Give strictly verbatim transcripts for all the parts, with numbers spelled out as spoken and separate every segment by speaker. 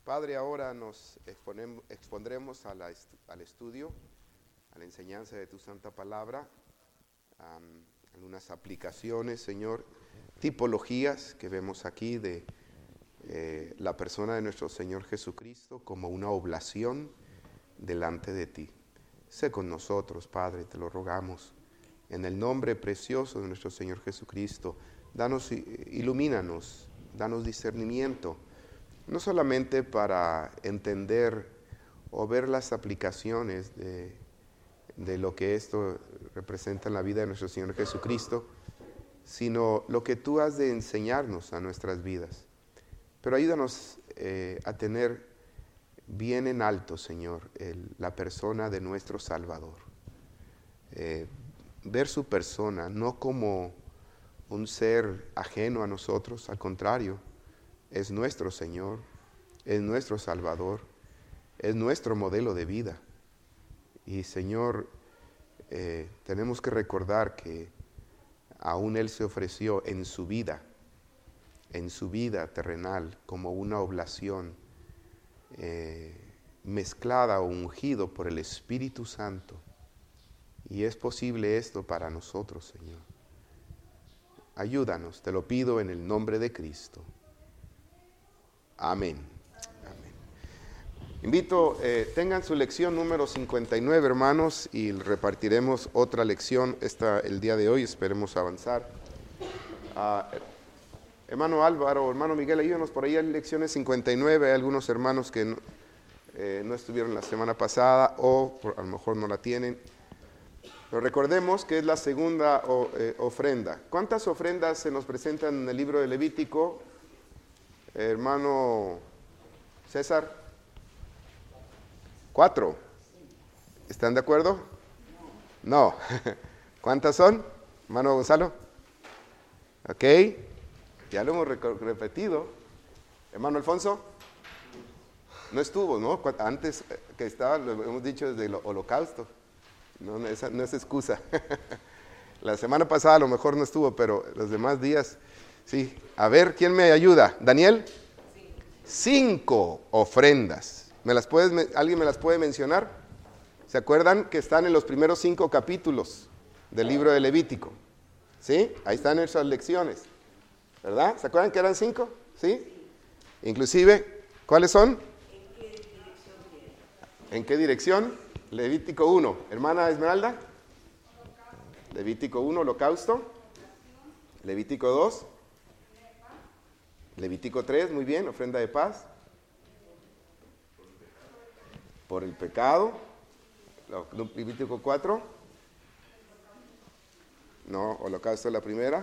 Speaker 1: Padre, ahora nos exponemos, expondremos a la, al estudio, a la enseñanza de tu santa palabra, um, algunas aplicaciones, Señor, tipologías que vemos aquí de eh, la persona de nuestro Señor Jesucristo como una oblación delante de ti. Sé con nosotros, Padre, te lo rogamos, en el nombre precioso de nuestro Señor Jesucristo. Danos, ilumínanos, danos discernimiento, no solamente para entender o ver las aplicaciones de, de lo que esto representa en la vida de nuestro Señor Jesucristo, sino lo que tú has de enseñarnos a nuestras vidas. Pero ayúdanos eh, a tener bien en alto, Señor, el, la persona de nuestro Salvador. Eh, ver su persona no como un ser ajeno a nosotros, al contrario, es nuestro Señor, es nuestro Salvador, es nuestro modelo de vida. Y Señor, eh, tenemos que recordar que aún Él se ofreció en su vida, en su vida terrenal, como una oblación eh, mezclada o ungido por el Espíritu Santo. Y es posible esto para nosotros, Señor. Ayúdanos, te lo pido en el nombre de Cristo. Amén. Amén. Invito, eh, tengan su lección número cincuenta y nueve, hermanos, y repartiremos otra lección esta, el día de hoy. Esperemos avanzar. Uh, hermano Álvaro, hermano Miguel, ayúdanos por ahí en lecciones cincuenta y nueve. Hay algunos hermanos que no, eh, no estuvieron la semana pasada o por, a lo mejor no la tienen. Pero recordemos que es la segunda o, eh, ofrenda. ¿Cuántas ofrendas se nos presentan en el libro de Levítico? Hermano César, cuatro. ¿Están de acuerdo? No. ¿Cuántas son, hermano Gonzalo? Ok, ya lo hemos repetido. Hermano Alfonso, no estuvo, ¿no? Antes que estaba, lo hemos dicho desde el holocausto. No, esa no es excusa. La semana pasada a lo mejor no estuvo, pero los demás días... Sí, a ver, ¿quién me ayuda? ¿Daniel? Sí. Cinco ofrendas. ¿Me las puedes, ¿Alguien me las puede mencionar? ¿Se acuerdan que están en los primeros cinco capítulos del libro de Levítico? ¿Sí? Ahí están esas lecciones, ¿verdad? ¿Se acuerdan que eran cinco? ¿Sí? Inclusive, ¿cuáles son?
Speaker 2: ¿En qué dirección viene?
Speaker 1: ¿En qué dirección? Levítico uno. Hermana Esmeralda. Levítico uno, holocausto. Levítico dos. Levítico tres, muy bien, ofrenda de paz. Por el pecado. Levítico cuatro. No, holocausto es la primera.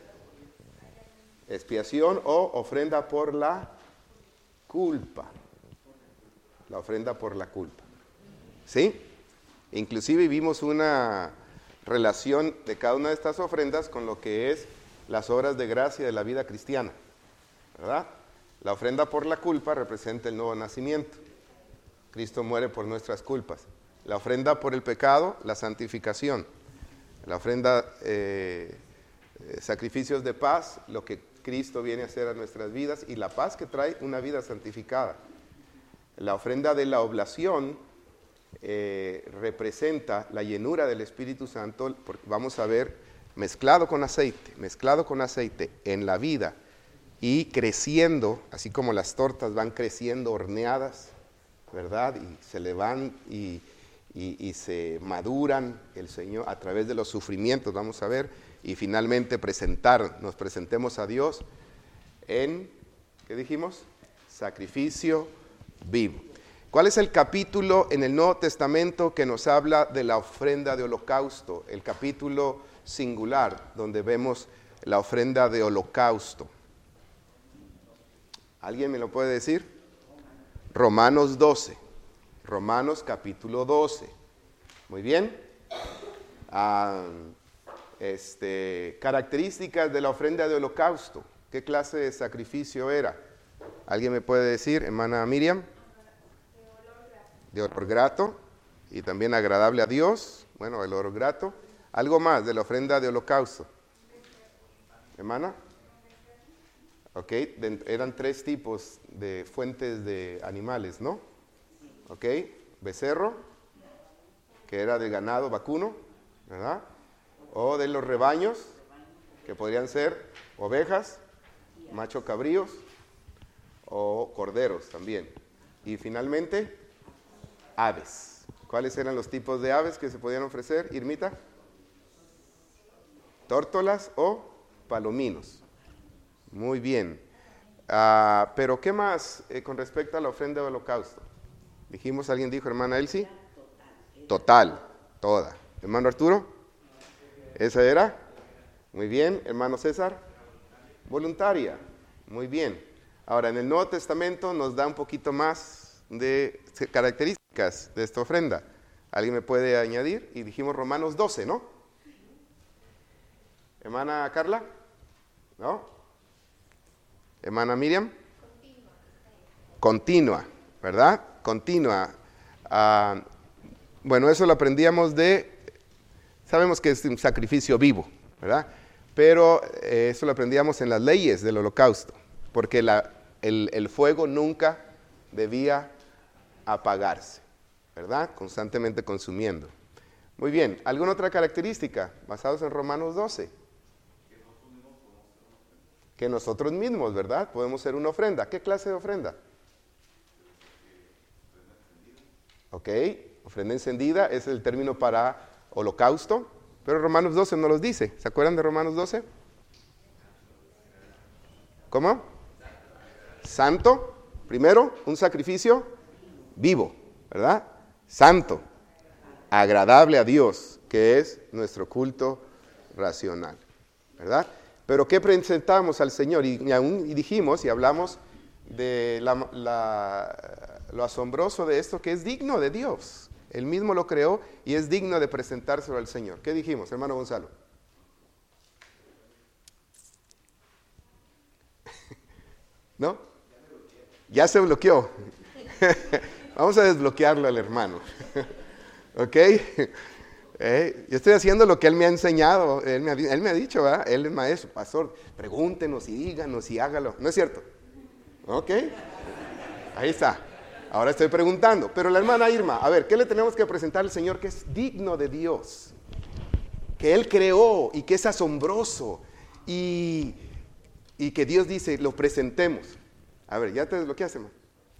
Speaker 1: Expiación o ofrenda por la culpa. La ofrenda por la culpa. ¿Sí? Inclusive vimos una relación de cada una de estas ofrendas con lo que es las obras de gracia de la vida cristiana. ¿Verdad? La ofrenda por la culpa representa el nuevo nacimiento. Cristo muere por nuestras culpas. La ofrenda por el pecado, la santificación. La ofrenda, eh, eh, sacrificios de paz, lo que Cristo viene a hacer a nuestras vidas, y la paz que trae una vida santificada. La ofrenda de la oblación eh, representa la llenura del Espíritu Santo, porque vamos a ver, mezclado con aceite, mezclado con aceite en la vida, y creciendo, así como las tortas van creciendo horneadas, ¿verdad? Y se le van y, y, y se maduran el Señor a través de los sufrimientos, vamos a ver, y finalmente presentar, nos presentemos a Dios en, ¿qué dijimos? Sacrificio vivo. ¿Cuál es el capítulo en el Nuevo Testamento que nos habla de la ofrenda de holocausto? El capítulo singular, donde vemos la ofrenda de holocausto. ¿Alguien me lo puede decir? Romanos doce. Romanos capítulo doce. Muy bien. Ah, este, características de la ofrenda de holocausto. ¿Qué clase de sacrificio era? ¿Alguien me puede decir, hermana Miriam? De olor grato y también agradable a Dios. Bueno, el olor grato. ¿Algo más de la ofrenda de holocausto? Hermana. ¿Ok? De- eran tres tipos de fuentes de animales, ¿no? ¿Ok? Becerro, que era de ganado vacuno, ¿verdad? O de los rebaños, que podrían ser ovejas, macho cabríos o corderos también. Y finalmente, aves. ¿Cuáles eran los tipos de aves que se podían ofrecer, Irmita? Tórtolas o palominos. Muy bien. Ah, pero ¿qué más eh, con respecto a la ofrenda de holocausto? Dijimos, alguien dijo, hermana Elsie. Total, toda. Hermano Arturo, ¿esa era? Muy bien. Hermano César, voluntaria. Muy bien. Ahora, en el Nuevo Testamento nos da un poquito más de características de esta ofrenda. ¿Alguien me puede añadir? Y dijimos Romanos doce, ¿no? Hermana Carla, ¿no? Hermana Miriam. Continua, ¿verdad? Continua. Ah, bueno, eso lo aprendíamos de, sabemos que es un sacrificio vivo, ¿verdad? Pero eh, eso lo aprendíamos en las leyes del holocausto, porque la, el, el fuego nunca debía apagarse, ¿verdad? Constantemente consumiendo. Muy bien, ¿alguna otra característica basados en Romanos doce? Que nosotros mismos, ¿verdad? Podemos ser una ofrenda. ¿Qué clase de ofrenda? Ok, ofrenda encendida es el término para holocausto, pero Romanos doce no los dice. ¿Se acuerdan de Romanos doce? ¿Cómo? Santo, primero, un sacrificio vivo, ¿verdad? Santo, agradable a Dios, que es nuestro culto racional, ¿verdad? Pero ¿qué presentamos al Señor? Y, y aún y dijimos y hablamos de la, la, lo asombroso de esto, que es digno de Dios. Él mismo lo creó y es digno de presentárselo al Señor. ¿Qué dijimos, hermano Gonzalo? ¿No? Ya se bloqueó. Vamos a desbloquearlo al hermano. ¿Ok? Eh, yo estoy haciendo lo que él me ha enseñado. Él me ha, él me ha dicho, ¿verdad? Él es maestro, pastor. Pregúntenos y díganos y hágalo. ¿No es cierto? ¿Ok? Ahí está. Ahora estoy preguntando. Pero la hermana Irma, a ver, ¿qué le tenemos que presentar al Señor que es digno de Dios? Que Él creó y que es asombroso. Y, y que Dios dice, lo presentemos. A ver, ¿ya te desbloqueaste, hermano?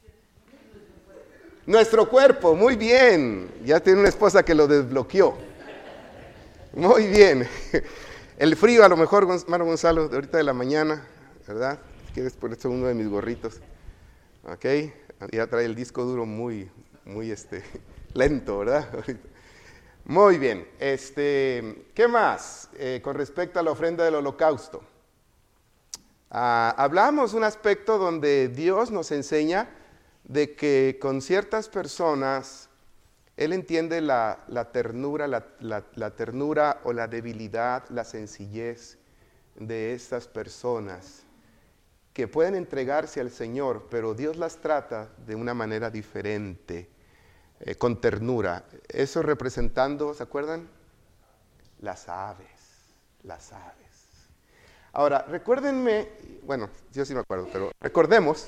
Speaker 1: Nuestro cuerpo, muy bien. Ya tiene una esposa que lo desbloqueó. Muy bien. El frío, a lo mejor, hermano Gonzalo, de ahorita de la mañana, ¿verdad? Si quieres ponerse uno de mis gorritos. Ok. Ya trae el disco duro muy, muy este, lento, ¿verdad? Muy bien. Este, ¿qué más eh, con respecto a la ofrenda del holocausto? Ah, hablamos un aspecto donde Dios nos enseña de que con ciertas personas Él entiende la, la ternura, la, la, la ternura o la debilidad, la sencillez de estas personas que pueden entregarse al Señor, pero Dios las trata de una manera diferente, eh, con ternura. Eso representando, ¿se acuerdan? Las aves, las aves. Ahora, recuérdenme, bueno, yo sí me acuerdo, pero recordemos,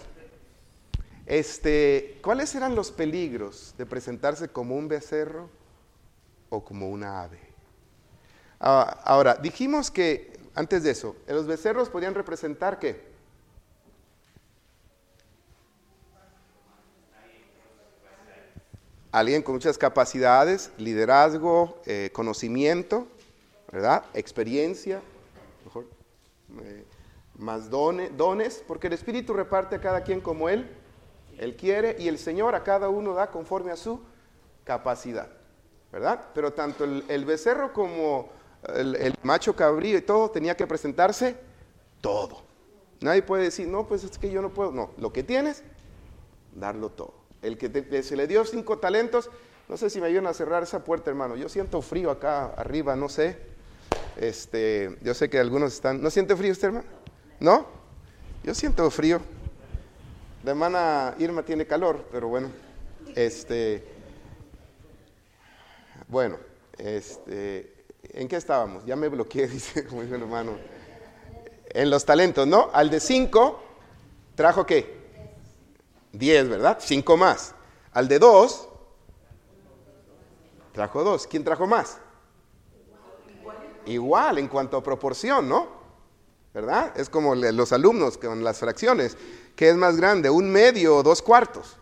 Speaker 1: este, ¿cuáles eran los peligros de presentarse como un becerro o como una ave? Ah, ahora, dijimos que, antes de eso, los becerros podían representar ¿qué? Alguien con muchas capacidades, liderazgo, eh, conocimiento, ¿verdad? Experiencia, mejor, eh, más dones, dones, porque el Espíritu reparte a cada quien como Él, Él quiere, y el Señor a cada uno da conforme a su capacidad, ¿verdad? Pero tanto el, el becerro como el, el macho cabrío y todo tenía que presentarse todo. Nadie puede decir, no, pues es que yo no puedo. No, lo que tienes, darlo todo. El que te, se le dio cinco talentos, no sé si me ayudan a cerrar esa puerta, hermano. Yo siento frío acá arriba, no sé. Este, yo sé que algunos están. ¿No siente frío usted, hermano? ¿No? Yo siento frío. La hermana Irma tiene calor, pero bueno. Este, bueno, este, ¿en qué estábamos? Ya me bloqueé, dice como dijo el hermano. En los talentos, ¿no? Al de cinco, ¿trajo qué? diez, ¿verdad? cinco más. Al de dos, trajo dos. ¿Quién trajo más? Igual en cuanto a proporción, ¿no? ¿Verdad? Es como los alumnos con las fracciones. ¿Qué es más grande? ¿Un medio o dos cuartos?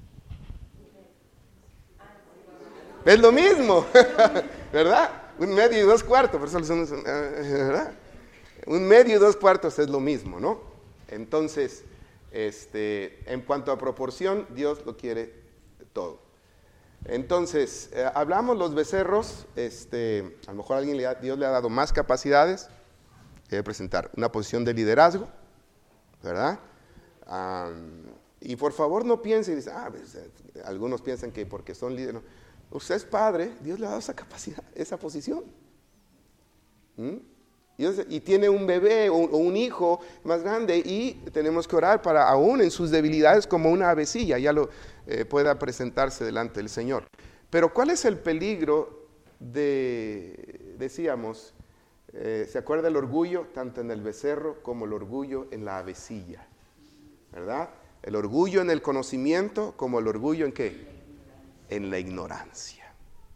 Speaker 1: Es lo mismo, ¿verdad? Un medio y dos cuartos, por eso son, ¿verdad? Un medio y dos cuartos es lo mismo, ¿no? Entonces, este, en cuanto a proporción, Dios lo quiere todo. Entonces, eh, hablamos los becerros, este, a lo mejor a alguien le ha, Dios le ha dado más capacidades, debe presentar una posición de liderazgo, ¿verdad? Um, y por favor no piensen, dice, ah, pues, eh, algunos piensan que porque son líderes, no. Usted es padre, Dios le ha dado esa capacidad, esa posición. ¿Mm? Dios, y tiene un bebé o, o un hijo más grande y tenemos que orar para aún en sus debilidades como una avecilla, ya lo eh, pueda presentarse delante del Señor. Pero ¿cuál es el peligro de, decíamos, eh, ¿se acuerda el orgullo? Tanto en el becerro como el orgullo en la avecilla, ¿verdad? El orgullo en el conocimiento como el orgullo en ¿qué? En la ignorancia.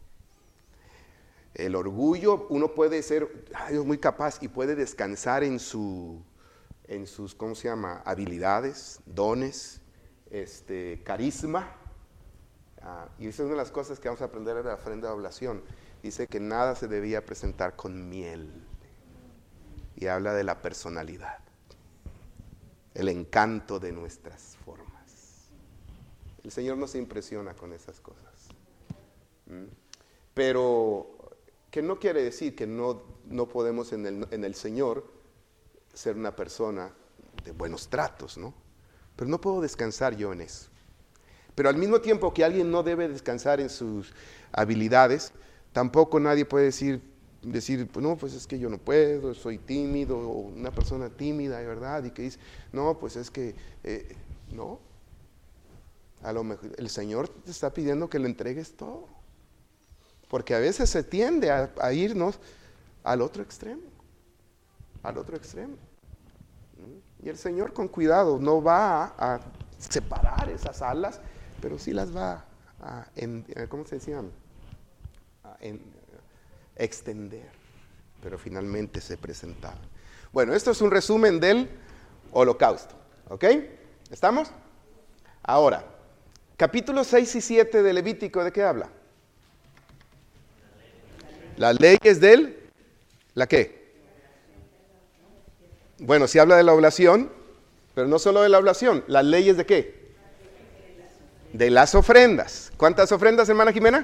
Speaker 1: El orgullo, uno puede ser ay, muy capaz y puede descansar en, su, en sus, ¿cómo se llama? Habilidades, dones, este, carisma. Ah, y esa es una de las cosas que vamos a aprender de la ofrenda de oblación. Dice que nada se debía presentar con miel. Y habla de la personalidad, el encanto de nuestras formas. El Señor no se impresiona con esas cosas. ¿Mm? Pero que no quiere decir que no, no podemos en el, en el Señor ser una persona de buenos tratos, ¿no? Pero no puedo descansar yo en eso. Pero al mismo tiempo que alguien no debe descansar en sus habilidades, tampoco nadie puede decir, decir no, pues es que yo no puedo, soy tímido, o una persona tímida, ¿verdad? Y que dice, no, pues es que, eh, no. A lo mejor el Señor te está pidiendo que le entregues todo. Porque a veces se tiende a, a irnos al otro extremo, al otro extremo. Y el Señor con cuidado no va a, a separar esas alas, pero sí las va a, en, ¿cómo se decía? A en, extender, pero finalmente se presentaba. Bueno, esto es un resumen del holocausto, ¿ok? ¿Estamos? Ahora, capítulos seis y siete de Levítico, ¿de qué habla? Las leyes del, ¿la qué? Bueno, sí habla de la oblación, pero no solo de la oblación, las leyes de qué? De las ofrendas. ¿Cuántas ofrendas, hermana Jimena?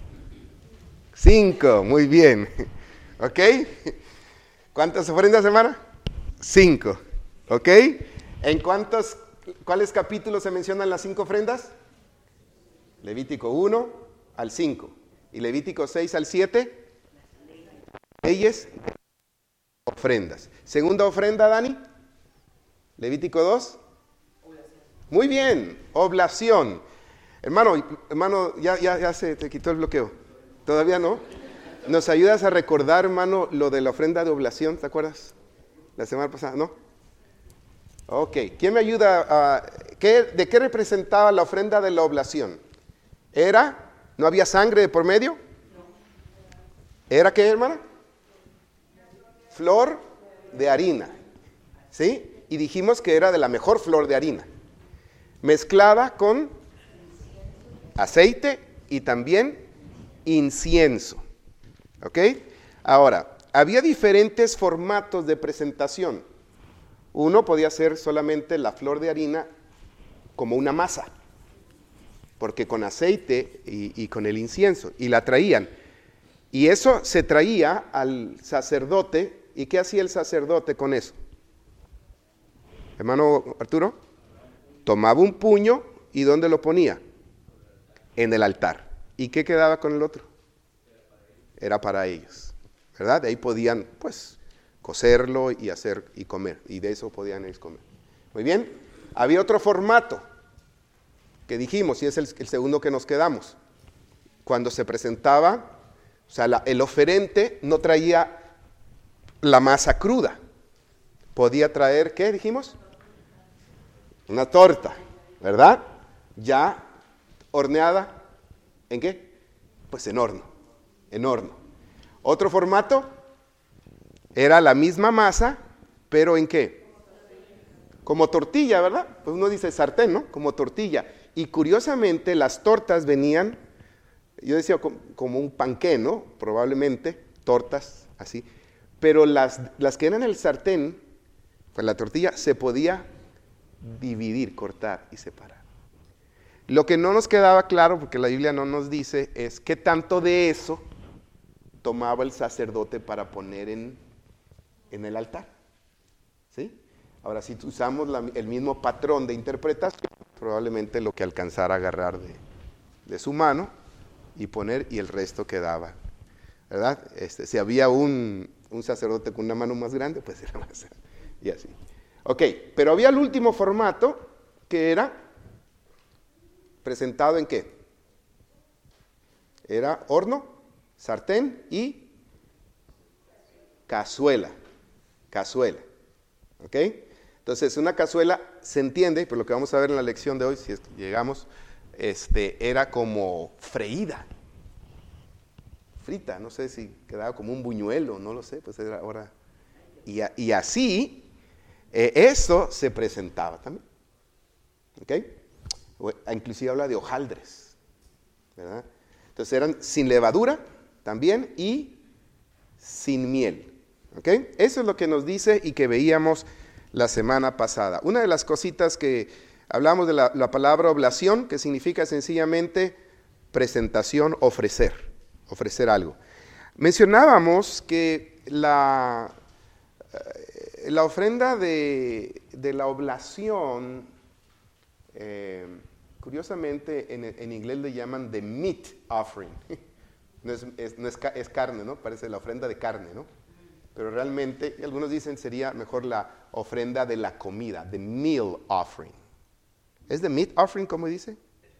Speaker 1: Cinco, muy bien. ¿Ok? ¿Cuántas ofrendas, hermana? Cinco. ¿Ok? ¿En cuántos, cuáles capítulos se mencionan las cinco ofrendas? Levítico uno al cinco. ¿Y Levítico seis al siete? Leyes, ofrendas. Segunda ofrenda, Dani. Levítico dos. Muy bien, oblación. Hermano, hermano, ya, ya, ya se te quitó el bloqueo. ¿Todavía no? ¿Nos ayudas a recordar, hermano, lo de la ofrenda de oblación? ¿Te acuerdas? La semana pasada, ¿no? Ok, ¿quién me ayuda a... ¿qué, ¿De qué representaba la ofrenda de la oblación? ¿Era? ¿No había sangre de por medio? ¿Era qué, hermana? Flor de harina, ¿sí? Y dijimos que era de la mejor flor de harina, mezclada con aceite y también incienso, ¿ok? Ahora, había diferentes formatos de presentación. Uno podía ser solamente la flor de harina como una masa, porque con aceite y, y con el incienso, y la traían. Y eso se traía al sacerdote. ¿Y qué hacía el sacerdote con eso? Hermano Arturo, tomaba un puño y ¿dónde lo ponía? En el altar. ¿Y qué quedaba con el otro? Era para ellos, ¿verdad? De ahí podían, pues, cocerlo y hacer y comer. Y de eso podían ellos comer. Muy bien. Había otro formato que dijimos, y es el, el segundo que nos quedamos. Cuando se presentaba, o sea, la, el oferente no traía la masa cruda, podía traer, ¿qué dijimos? Una torta, ¿verdad? Ya horneada, ¿en qué? Pues en horno, en horno. Otro formato era la misma masa, pero ¿en qué? Como tortilla, ¿verdad? Pues uno dice sartén, ¿no? Como tortilla. Y curiosamente las tortas venían, yo decía como un panqué, ¿no? Probablemente, tortas así. Pero las, las que eran en el sartén, pues la tortilla se podía dividir, cortar y separar. Lo que no nos quedaba claro, porque la Biblia no nos dice, es qué tanto de eso tomaba el sacerdote para poner en, en el altar. ¿Sí? Ahora, si usamos la, el mismo patrón de interpretación, probablemente lo que alcanzara a agarrar de, de su mano y poner, y el resto quedaba, ¿verdad? Este, si había un, un sacerdote con una mano más grande, pues era más, y así. Ok, pero había el último formato, que era presentado en ¿qué? Era horno, sartén y cazuela, cazuela, ¿ok? Entonces, una cazuela se entiende, por lo que vamos a ver en la lección de hoy, si es que llegamos, este, era como freída, frita, no sé si quedaba como un buñuelo, no lo sé, pues era ahora. Y, a, y así, eh, eso se presentaba también, ¿ok? Inclusive habla de hojaldres, ¿verdad? Entonces eran sin levadura también y sin miel, ¿ok? Eso es lo que nos dice y que veíamos la semana pasada. Una de las cositas que hablamos de la, la palabra oblación, que significa sencillamente presentación, ofrecer, ofrecer algo. Mencionábamos que la, la ofrenda de, de la oblación, eh, curiosamente en, en inglés le llaman the meat offering. No, es, es, no es, es carne, ¿no? Parece la ofrenda de carne, ¿no? Pero realmente, algunos dicen sería mejor la ofrenda de la comida, the meal offering. ¿Es the meat offering como dice?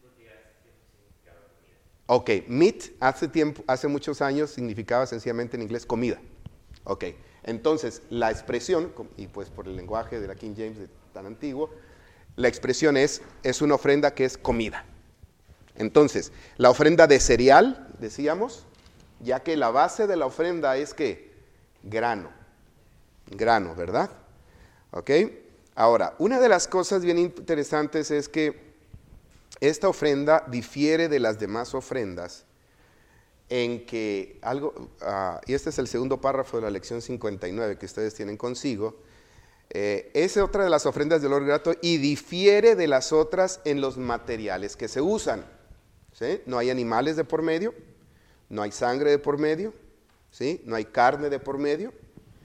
Speaker 1: Ok, meat hace tiempo, hace muchos años significaba sencillamente en inglés comida. Ok, entonces la expresión, y pues por el lenguaje de la King James tan antiguo, la expresión es, es una ofrenda que es comida. Entonces, la ofrenda de cereal, decíamos, ya que la base de la ofrenda es que grano, grano, ¿verdad? Ok, ahora, una de las cosas bien interesantes es que esta ofrenda difiere de las demás ofrendas en que algo, uh, y este es el segundo párrafo de la lección cincuenta y nueve que ustedes tienen consigo, eh, es otra de las ofrendas del olor grato y difiere de las otras en los materiales que se usan, ¿sí? No hay animales de por medio, no hay sangre de por medio, ¿sí? No hay carne de por medio,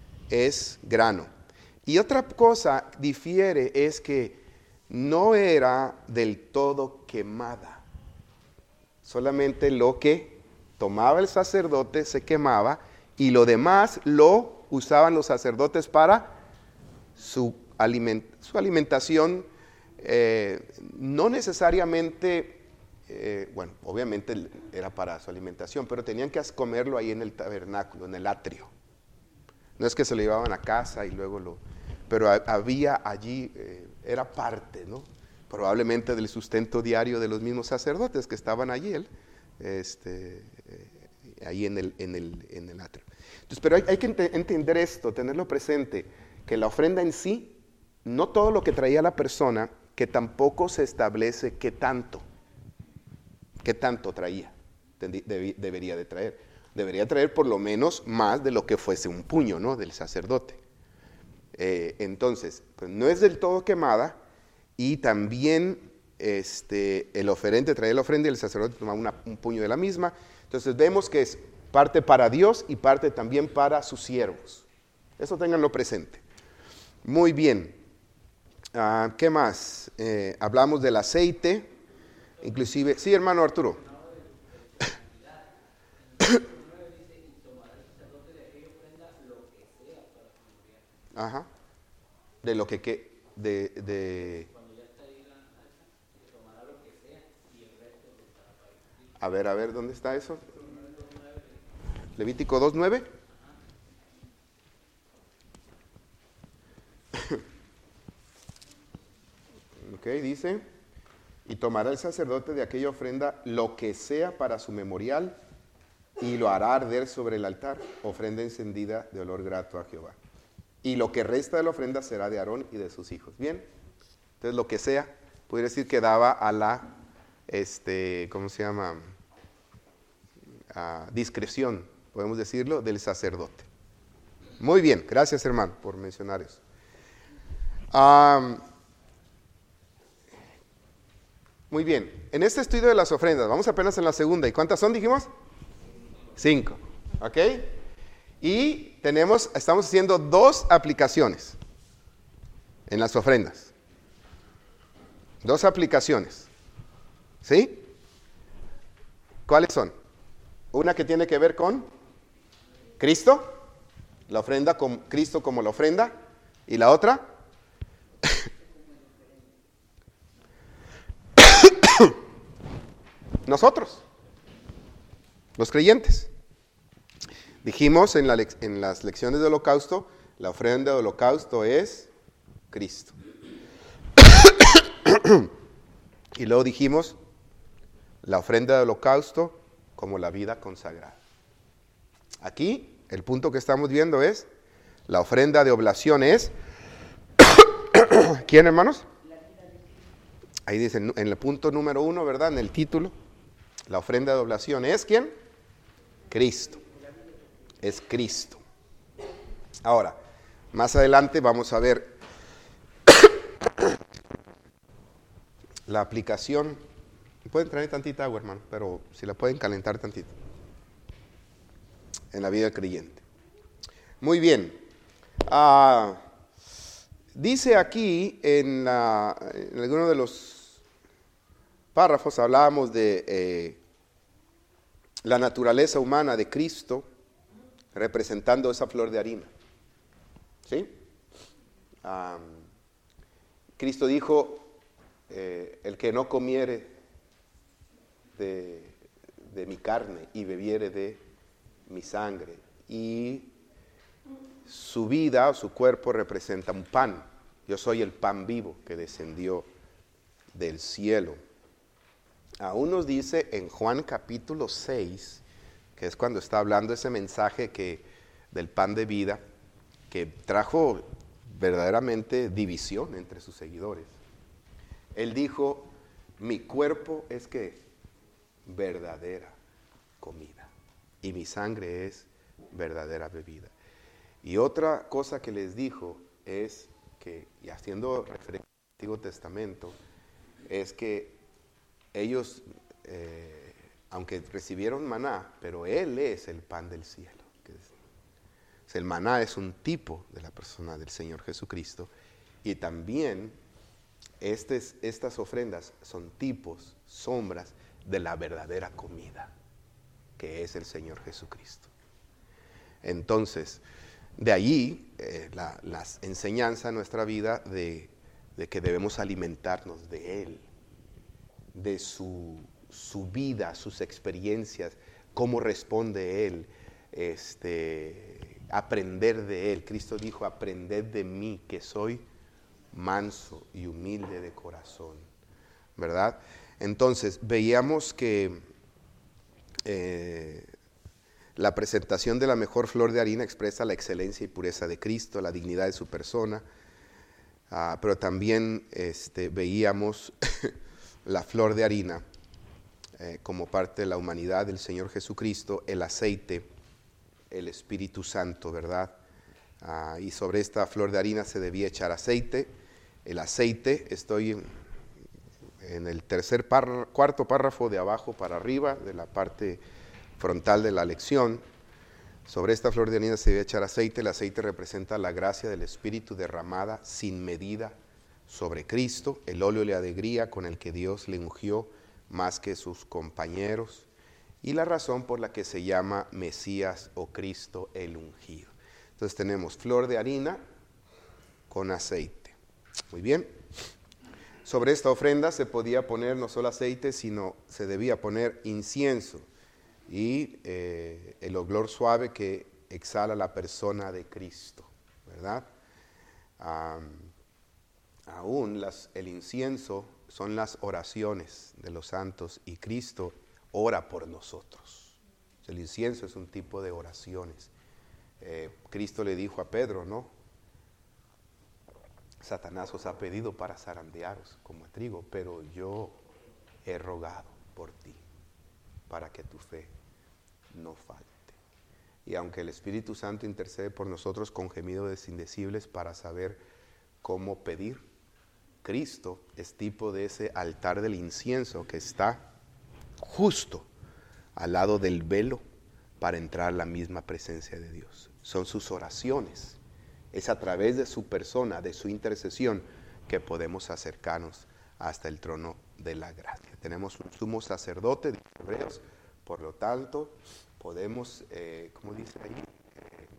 Speaker 1: es grano. Y otra cosa difiere es que no era del todo quemada, solamente lo que tomaba el sacerdote se quemaba y lo demás lo usaban los sacerdotes para su, aliment, su alimentación, eh, no necesariamente, eh, bueno, obviamente era para su alimentación, pero tenían que comerlo ahí en el tabernáculo, en el atrio. No es que se lo llevaban a casa y luego lo... Pero había allí, eh, era parte, ¿no? Probablemente del sustento diario de los mismos sacerdotes que estaban allí, él, este, eh, ahí en el, en, el, en el atrio. Entonces, pero hay, hay que ent- entender esto, tenerlo presente, que la ofrenda en sí, no todo lo que traía la persona, que tampoco se establece qué tanto, qué tanto traía, deb- debería de traer. Debería traer por lo menos más de lo que fuese un puño, ¿no? Del sacerdote. Eh, entonces, pues no es del todo quemada y también este, el oferente traía la ofrenda y el sacerdote tomaba una, un puño de la misma. Entonces vemos que es parte para Dios y parte también para sus siervos. Eso ténganlo presente. Muy bien. Uh, ¿Qué más? Eh, hablamos del aceite, inclusive... Sí, hermano Arturo. Ajá. De lo que, que de, de... A ver, a ver, ¿dónde está eso? Levítico dos nueve. dice, y tomará el sacerdote de aquella ofrenda lo que sea para su memorial y lo hará arder sobre el altar, ofrenda encendida de olor grato a Jehová. Y lo que resta de la ofrenda será de Aarón y de sus hijos. Bien, entonces lo que sea, podría decir que daba a la, este, ¿cómo se llama? A discreción, podemos decirlo, del sacerdote. Muy bien, gracias hermano por mencionar eso. Um, muy bien, en este estudio de las ofrendas, vamos apenas en la segunda. ¿Y cuántas son, dijimos? Cinco, ¿ok? Y tenemos, estamos haciendo dos aplicaciones en las ofrendas. Dos aplicaciones, ¿sí? ¿Cuáles son? Una que tiene que ver con Cristo, la ofrenda con Cristo como la ofrenda, y la otra nosotros, los creyentes. Dijimos en, la, en las lecciones de holocausto, la ofrenda de holocausto es Cristo. Y luego dijimos, la ofrenda de holocausto como la vida consagrada. Aquí, el punto que estamos viendo es, la ofrenda de oblación es, ¿quién, hermanos? Ahí dice, en el punto número uno, ¿verdad? En el título, la ofrenda de oblación es, ¿quién? Cristo. Es Cristo. Ahora, más adelante vamos a ver la aplicación. Pueden traer tantita agua, hermano, pero si la pueden calentar tantito. En la vida del creyente. Muy bien. Uh, dice aquí en, la, en alguno de los párrafos, hablábamos de eh, la naturaleza humana de Cristo, representando esa flor de harina. ¿Sí? Um, Cristo dijo, eh, el que no comiere de, de mi carne y bebiere de mi sangre, y su vida o su cuerpo representa un pan. Yo soy el pan vivo que descendió del cielo. Aún nos dice en Juan capítulo seis, que es cuando está hablando ese mensaje que, del pan de vida, que trajo verdaderamente división entre sus seguidores. Él dijo, mi cuerpo es que verdadera comida y mi sangre es verdadera bebida. Y otra cosa que les dijo es que, y haciendo referencia al Antiguo Testamento, es que ellos, eh, aunque recibieron maná, pero Él es el pan del cielo. Que es, el maná es un tipo de la persona del Señor Jesucristo, y también estes, estas ofrendas son tipos, sombras de la verdadera comida, que es el Señor Jesucristo. Entonces, de allí eh, la, la enseñanza en nuestra vida de, de que debemos alimentarnos de Él, de su, su vida, sus experiencias, cómo responde Él, este, aprender de Él. Cristo dijo, aprended de mí, que soy manso y humilde de corazón, ¿verdad? Entonces, veíamos que eh, la presentación de la mejor flor de harina expresa la excelencia y pureza de Cristo, la dignidad de su persona, uh, pero también este, veíamos la flor de harina eh, como parte de la humanidad del Señor Jesucristo, el aceite, el Espíritu Santo, ¿verdad? Uh, y sobre esta flor de harina se debía echar aceite. El aceite, estoy en, en el tercer par, cuarto párrafo de abajo para arriba, de la parte frontal de la lección. Sobre esta flor de harina se debe echar aceite. El aceite representa la gracia del Espíritu derramada sin medida sobre Cristo, el óleo de alegría con el que Dios le ungió más que sus compañeros, y la razón por la que se llama Mesías o Cristo el ungido. Entonces tenemos flor de harina con aceite. Muy bien. Sobre esta ofrenda se podía poner no solo aceite, sino se debía poner incienso y eh, el olor suave que exhala la persona de Cristo, ¿verdad? Um, aún las, el incienso son las oraciones de los santos y Cristo ora por nosotros. El incienso es un tipo de oraciones. Eh, Cristo le dijo a Pedro, ¿no? Satanás os ha pedido para zarandearos como a trigo, pero yo he rogado por ti para que tu fe no falte. Y aunque el Espíritu Santo intercede por nosotros con gemidos indecibles para saber cómo pedir, Cristo es tipo de ese altar del incienso que está justo al lado del velo para entrar a la misma presencia de Dios. Son sus oraciones. Es a través de su persona, de su intercesión, que podemos acercarnos hasta el trono de la gracia. Tenemos un sumo sacerdote de Hebreos, por lo tanto, podemos, eh, ¿cómo dice ahí? Eh,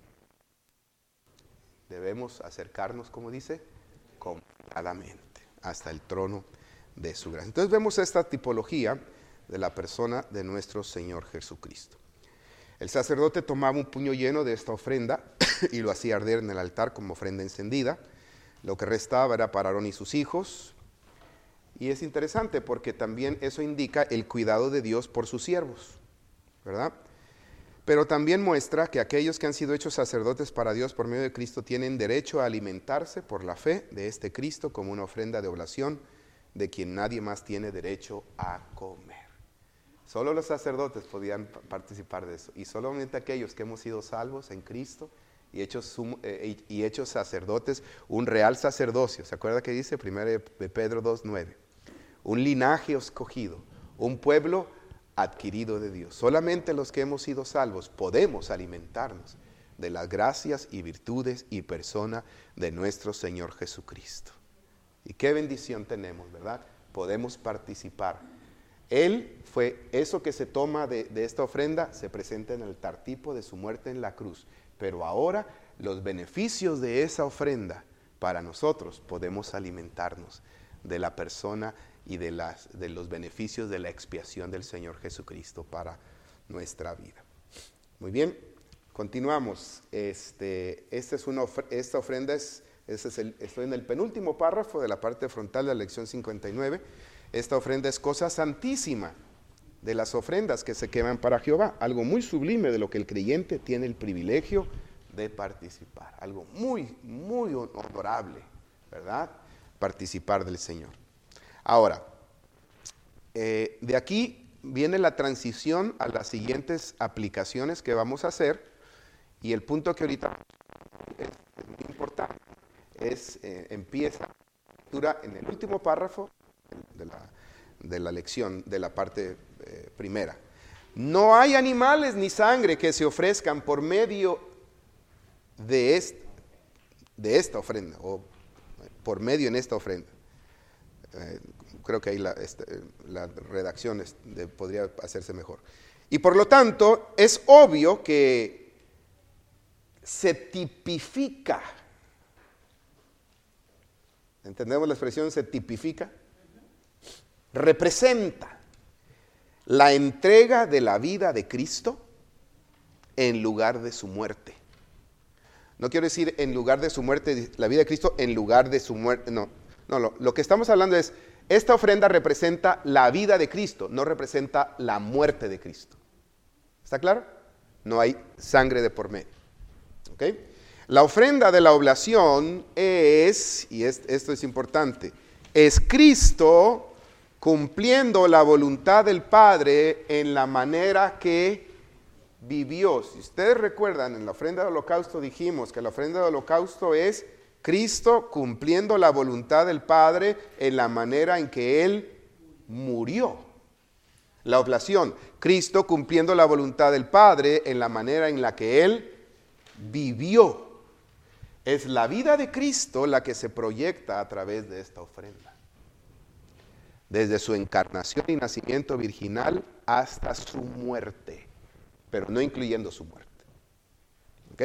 Speaker 1: debemos acercarnos, ¿cómo dice? Confiadamente hasta el trono de su gracia. Entonces vemos esta tipología de la persona de nuestro Señor Jesucristo. El sacerdote tomaba un puño lleno de esta ofrenda y lo hacía arder en el altar como ofrenda encendida. Lo que restaba era para Aarón y sus hijos. Y es interesante porque también eso indica el cuidado de Dios por sus siervos, ¿verdad? Pero también muestra que aquellos que han sido hechos sacerdotes para Dios por medio de Cristo tienen derecho a alimentarse por la fe de este Cristo como una ofrenda de oblación de quien nadie más tiene derecho a comer. Solo los sacerdotes podían participar de eso, y solamente aquellos que hemos sido salvos en Cristo y hechos, eh, y hechos sacerdotes, un real sacerdocio. ¿Se acuerda que dice primero de Pedro dos nueve? Un linaje escogido, un pueblo adquirido de Dios. Solamente los que hemos sido salvos podemos alimentarnos de las gracias y virtudes y persona de nuestro Señor Jesucristo. Y qué bendición tenemos, ¿verdad? Podemos participar. Él fue, eso que se toma de, de esta ofrenda, se presenta en el altar, tipo de su muerte en la cruz. Pero ahora los beneficios de esa ofrenda, para nosotros podemos alimentarnos de la persona y de, las, de los beneficios de la expiación del Señor Jesucristo para nuestra vida. Muy bien, continuamos. Este, esta, es una ofre, esta ofrenda es, este es el, estoy en el penúltimo párrafo de la parte frontal de la lección cincuenta y nueve. Esta ofrenda es cosa santísima de las ofrendas que se queman para Jehová, algo muy sublime de lo que el creyente tiene el privilegio de participar, algo muy, muy honorable, ¿verdad? Participar del Señor. Ahora, eh, de aquí viene la transición a las siguientes aplicaciones que vamos a hacer, y el punto que ahorita es, es muy importante, es, eh, empieza dura en el último párrafo de la, de la lección, de la parte eh, primera. No hay animales ni sangre que se ofrezcan por medio de, este, de esta ofrenda, o por medio en esta ofrenda. Eh, creo que ahí la, este, la redacción es, de, podría hacerse mejor. Y por lo tanto, es obvio que se tipifica. ¿Entendemos la expresión se tipifica? Representa la entrega de la vida de Cristo en lugar de su muerte. No quiero decir en lugar de su muerte, la vida de Cristo en lugar de su muerte, no. No, lo, lo que estamos hablando es, esta ofrenda representa la vida de Cristo, no representa la muerte de Cristo. ¿Está claro? No hay sangre de por medio. ¿Ok? La ofrenda de la oblación es, y es, esto es importante, es Cristo cumpliendo la voluntad del Padre en la manera que vivió. Si ustedes recuerdan, en la ofrenda de holocausto dijimos que la ofrenda de holocausto es Cristo cumpliendo la voluntad del Padre en la manera en que Él murió. La oblación, Cristo cumpliendo la voluntad del Padre en la manera en la que Él vivió. Es la vida de Cristo la que se proyecta a través de esta ofrenda. Desde su encarnación y nacimiento virginal hasta su muerte, pero no incluyendo su muerte. ¿Ok?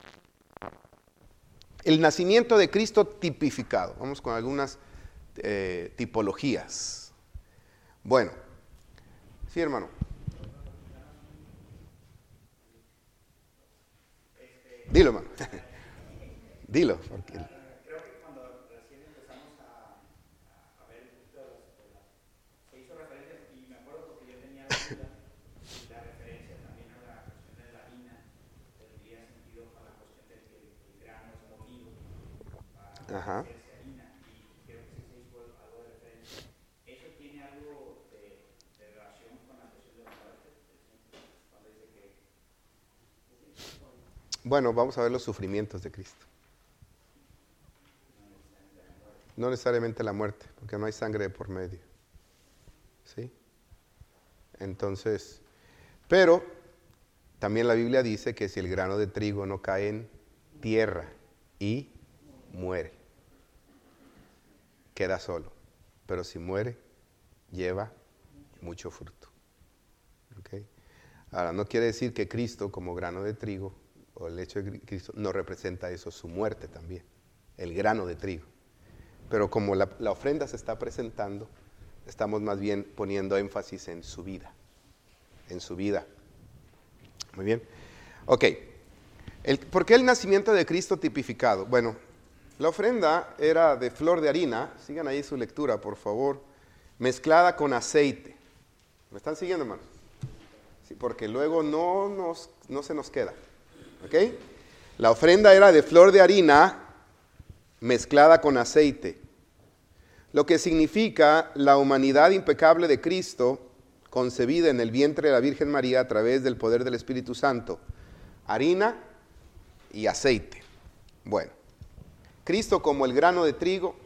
Speaker 1: El nacimiento de Cristo tipificado. Vamos con algunas eh, tipologías. Bueno, sí, hermano. Dilo, hermano. Dilo. Porque...
Speaker 3: Creo que cuando recién empezamos a, a ver un poquito de las
Speaker 1: Ajá.
Speaker 3: hacerse harina, y creo que sí se hizo algo de referencia. ¿Eso tiene algo de, de relación con la cuestión de la muerte? Cuando dice que...
Speaker 1: Bueno, vamos a ver los sufrimientos de Cristo. No necesariamente la muerte, porque no hay sangre de por medio. ¿Sí? Entonces, pero también la Biblia dice que si el grano de trigo no cae en tierra y muere, queda solo. Pero si muere, lleva mucho fruto. ¿Okay? Ahora, no quiere decir que Cristo como grano de trigo, o el hecho de Cristo, no representa eso, su muerte también, el grano de trigo. Pero como la, la ofrenda se está presentando, estamos más bien poniendo énfasis en su vida, en su vida. Muy bien. Ok. El, ¿Por qué el nacimiento de Cristo tipificado? Bueno, la ofrenda era de flor de harina, sigan ahí su lectura, por favor, mezclada con aceite. ¿Me están siguiendo, hermanos? Sí, porque luego no, nos, no se nos queda. ¿Ok? La ofrenda era de flor de harina mezclada con aceite, lo que significa la humanidad impecable de Cristo, concebida en el vientre de la Virgen María a través del poder del Espíritu Santo. Harina y aceite. Bueno, Cristo como el grano de trigo.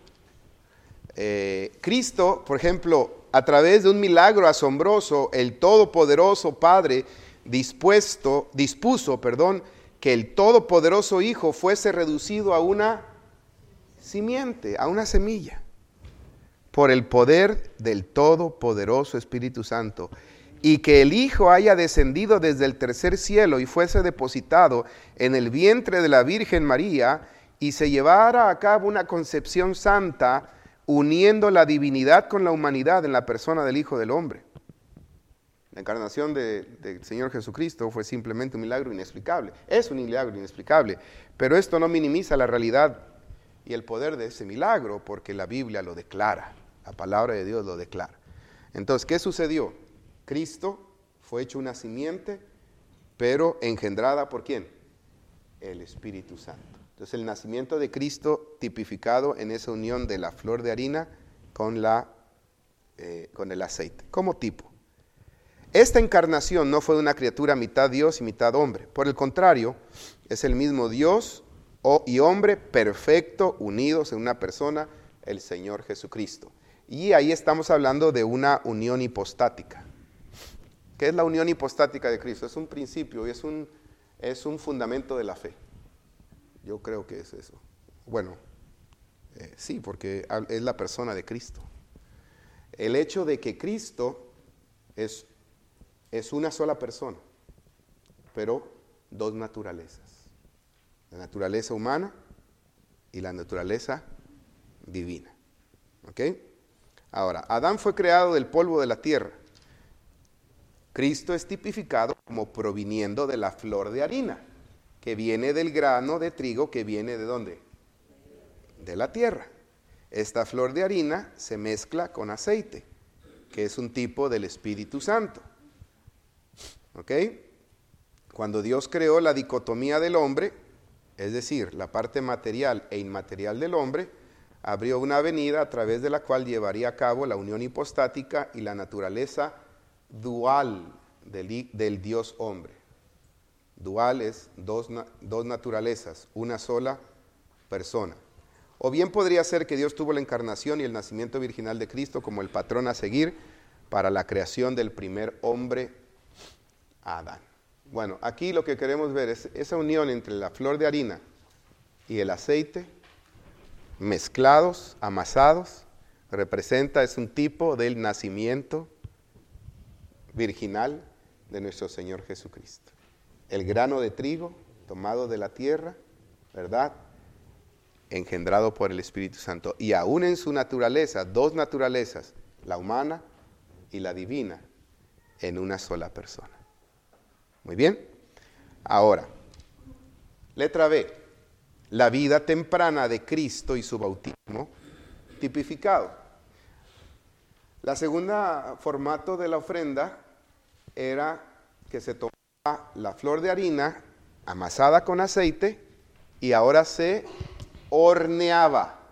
Speaker 1: Eh, Cristo, por ejemplo, a través de un milagro asombroso, el Todopoderoso Padre dispuesto, dispuso, perdón, que el Todopoderoso Hijo fuese reducido a una simiente, a una semilla, por el poder del Todopoderoso Espíritu Santo, y que el Hijo haya descendido desde el tercer cielo y fuese depositado en el vientre de la Virgen María y se llevara a cabo una concepción santa, uniendo la divinidad con la humanidad en la persona del Hijo del Hombre. La encarnación de, del Señor Jesucristo fue simplemente un milagro inexplicable. Es un milagro inexplicable, pero esto no minimiza la realidad y el poder de ese milagro, porque la Biblia lo declara, la palabra de Dios lo declara. Entonces, ¿qué sucedió? Cristo fue hecho una simiente, pero engendrada ¿por quién? El Espíritu Santo. Entonces, el nacimiento de Cristo tipificado en esa unión de la flor de harina con, la, eh, con el aceite, como tipo. Esta encarnación no fue de una criatura mitad Dios y mitad hombre. Por el contrario, es el mismo Dios y hombre perfecto, unidos en una persona, el Señor Jesucristo. Y ahí estamos hablando de una unión hipostática. ¿Qué es la unión hipostática de Cristo? Es un principio y es un, es un fundamento de la fe. Yo creo que es eso. Bueno, eh, sí, porque es la persona de Cristo. El hecho de que Cristo es, es una sola persona, pero dos naturalezas. La naturaleza humana y la naturaleza divina. ¿Ok? Ahora, Adán fue creado del polvo de la tierra. Cristo es tipificado como proviniendo de la flor de harina, que viene del grano de trigo que viene ¿de dónde? De la tierra. Esta flor de harina se mezcla con aceite, que es un tipo del Espíritu Santo. ¿Ok? Cuando Dios creó la dicotomía del hombre, es decir, la parte material e inmaterial del hombre, abrió una avenida a través de la cual llevaría a cabo la unión hipostática y la naturaleza dual del, del Dios hombre. Dual es dos, dos naturalezas, una sola persona. O bien podría ser que Dios tuvo la encarnación y el nacimiento virginal de Cristo como el patrón a seguir para la creación del primer hombre, Adán. Bueno, aquí lo que queremos ver es esa unión entre la flor de harina y el aceite, mezclados, amasados, representa, es un tipo del nacimiento virginal de nuestro Señor Jesucristo. El grano de trigo tomado de la tierra, ¿verdad? Engendrado por el Espíritu Santo. Y aún en su naturaleza, dos naturalezas, la humana y la divina, en una sola persona. Muy bien. Ahora, letra B. La vida temprana de Cristo y su bautismo tipificado. La segunda formato de la ofrenda era que se tomaba la flor de harina amasada con aceite y ahora se horneaba.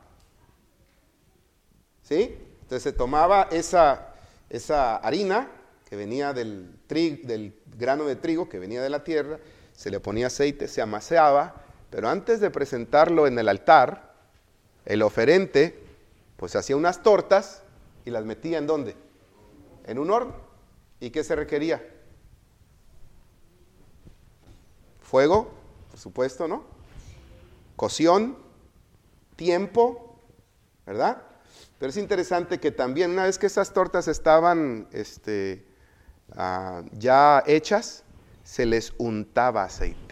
Speaker 1: ¿Sí? Entonces se tomaba esa, esa harina que venía del, tri, del grano de trigo que venía de la tierra, se le ponía aceite, se amasaba, pero antes de presentarlo en el altar, el oferente pues hacía unas tortas y las metía ¿en dónde? En un horno. ¿Y qué se requería? Fuego, por supuesto, ¿no? Cocción, tiempo, ¿verdad? Pero es interesante que también una vez que esas tortas estaban este, uh, ya hechas, se les untaba aceite.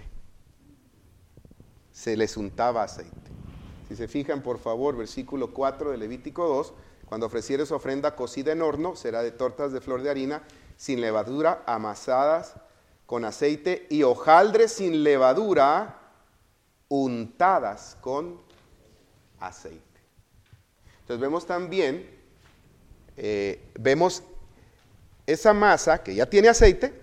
Speaker 1: Se les untaba aceite. Si se fijan, por favor, versículo cuatro de Levítico dos, cuando ofrecieres ofrenda cocida en horno, será de tortas de flor de harina, sin levadura, amasadas con aceite, y hojaldres sin levadura, untadas con aceite. Entonces vemos también, eh, vemos esa masa que ya tiene aceite,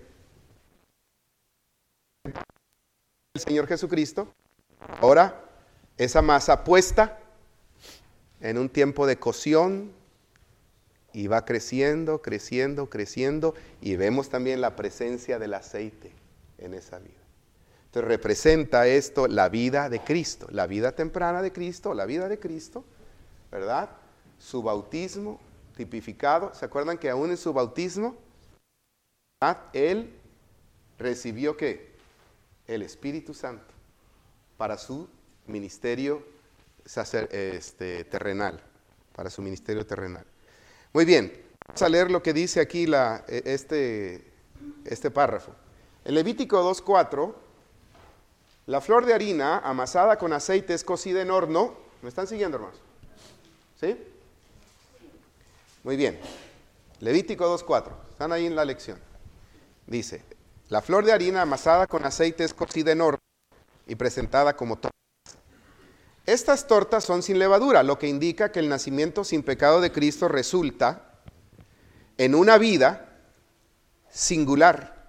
Speaker 1: el Señor Jesucristo, ahora esa masa puesta en un tiempo de cocción y va creciendo, creciendo, creciendo, y vemos también la presencia del aceite en esa vida. Entonces representa esto la vida de Cristo, la vida temprana de Cristo, la vida de Cristo, ¿verdad? Su bautismo tipificado. ¿Se acuerdan que aún en su bautismo, ¿verdad? Él recibió ¿qué? El Espíritu Santo para su ministerio sacer, este, terrenal, para su ministerio terrenal. Muy bien, vamos a leer lo que dice aquí la, este, este párrafo. En Levítico dos cuatro, la flor de harina amasada con aceite es cocida en horno. ¿Me están siguiendo, hermanos? ¿Sí? Muy bien. Levítico dos cuatro. Están ahí en la lección. Dice, la flor de harina amasada con aceite es cocida en horno y presentada como tortas. Estas tortas son sin levadura, lo que indica que el nacimiento sin pecado de Cristo resulta en una vida singular,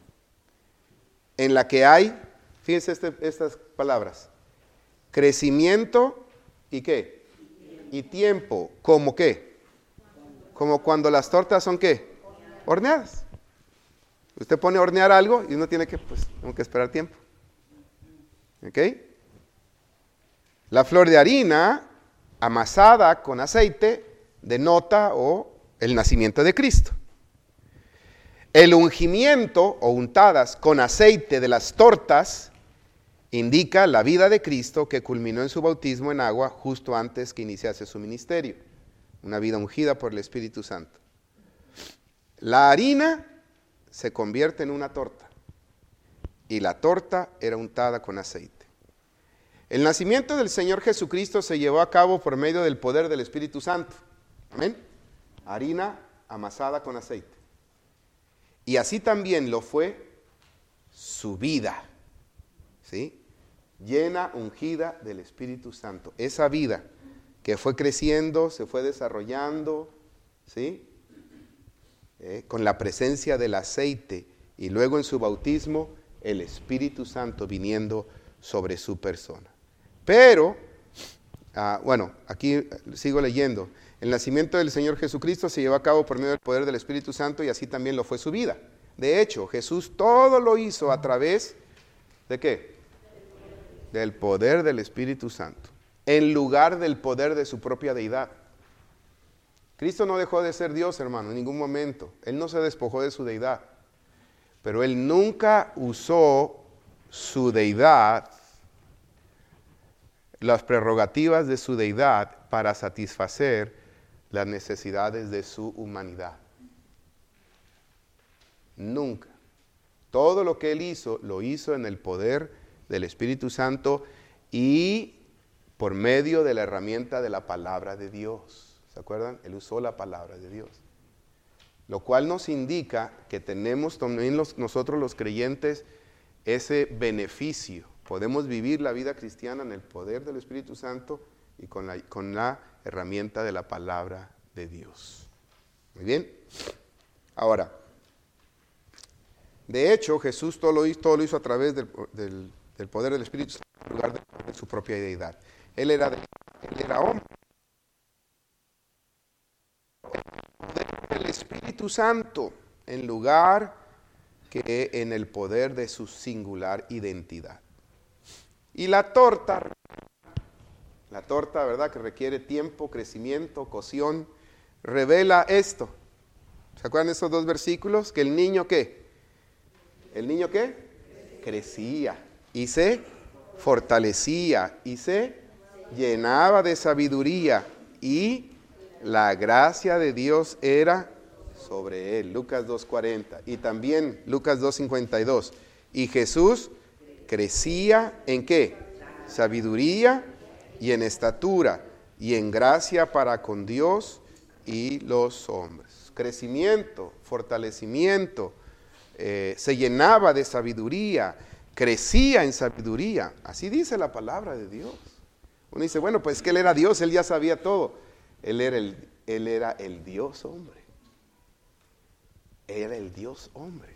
Speaker 1: en la que hay, fíjense este, estas palabras, crecimiento y ¿qué? Y tiempo, ¿como qué? Como cuando las tortas son ¿qué? Horneadas. Usted pone a hornear algo y uno tiene que, pues, tengo que esperar tiempo. ¿Ok? La flor de harina amasada con aceite denota o el nacimiento de Cristo. El ungimiento o untadas con aceite de las tortas indica la vida de Cristo que culminó en su bautismo en agua justo antes que iniciase su ministerio. Una vida ungida por el Espíritu Santo. La harina se convierte en una torta y la torta era untada con aceite. El nacimiento del Señor Jesucristo se llevó a cabo por medio del poder del Espíritu Santo. Amén. Harina amasada con aceite. Y así también lo fue su vida. ¿Sí? Llena, ungida del Espíritu Santo. Esa vida que fue creciendo, se fue desarrollando, ¿sí? Eh, con la presencia del aceite y luego en su bautismo el Espíritu Santo viniendo sobre su persona. Pero, ah, bueno, aquí sigo leyendo. El nacimiento del Señor Jesucristo se llevó a cabo por medio del poder del Espíritu Santo y así también lo fue su vida. De hecho, Jesús todo lo hizo a través ¿de qué? Del poder del Espíritu Santo, en lugar del poder de su propia deidad. Cristo no dejó de ser Dios, hermano, en ningún momento. Él no se despojó de su deidad. Pero Él nunca usó su deidad, las prerrogativas de su deidad, para satisfacer las necesidades de su humanidad. Nunca. Todo lo que Él hizo, lo hizo en el poder del Espíritu Santo y por medio de la herramienta de la palabra de Dios. ¿Se acuerdan? Él usó la palabra de Dios. Lo cual nos indica que tenemos también los, nosotros los creyentes ese beneficio. Podemos vivir la vida cristiana en el poder del Espíritu Santo y con la, con la herramienta de la palabra de Dios. Muy bien. Ahora, de hecho, Jesús todo lo hizo, todo lo hizo a través del, del, del poder del Espíritu Santo en lugar de, de su propia deidad. Él era, de, él era hombre. Espíritu Santo en lugar que en el poder de su singular identidad. Y la torta, la torta, ¿verdad?, que requiere tiempo, crecimiento, cocción, revela esto. ¿Se acuerdan de esos dos versículos? Que el niño, ¿qué? ¿El niño qué? Crecía y se fortalecía y se llenaba de sabiduría y la gracia de Dios era sobre él. Lucas dos cuarenta y también Lucas dos cincuenta y dos. Y Jesús crecía ¿en qué? Sabiduría y en estatura y en gracia para con Dios y los hombres. Crecimiento, fortalecimiento, eh, se llenaba de sabiduría, crecía en sabiduría. Así dice la palabra de Dios. Uno dice, bueno, pues que Él era Dios, Él ya sabía todo. Él era el, él era el Dios hombre. Él era el Dios hombre.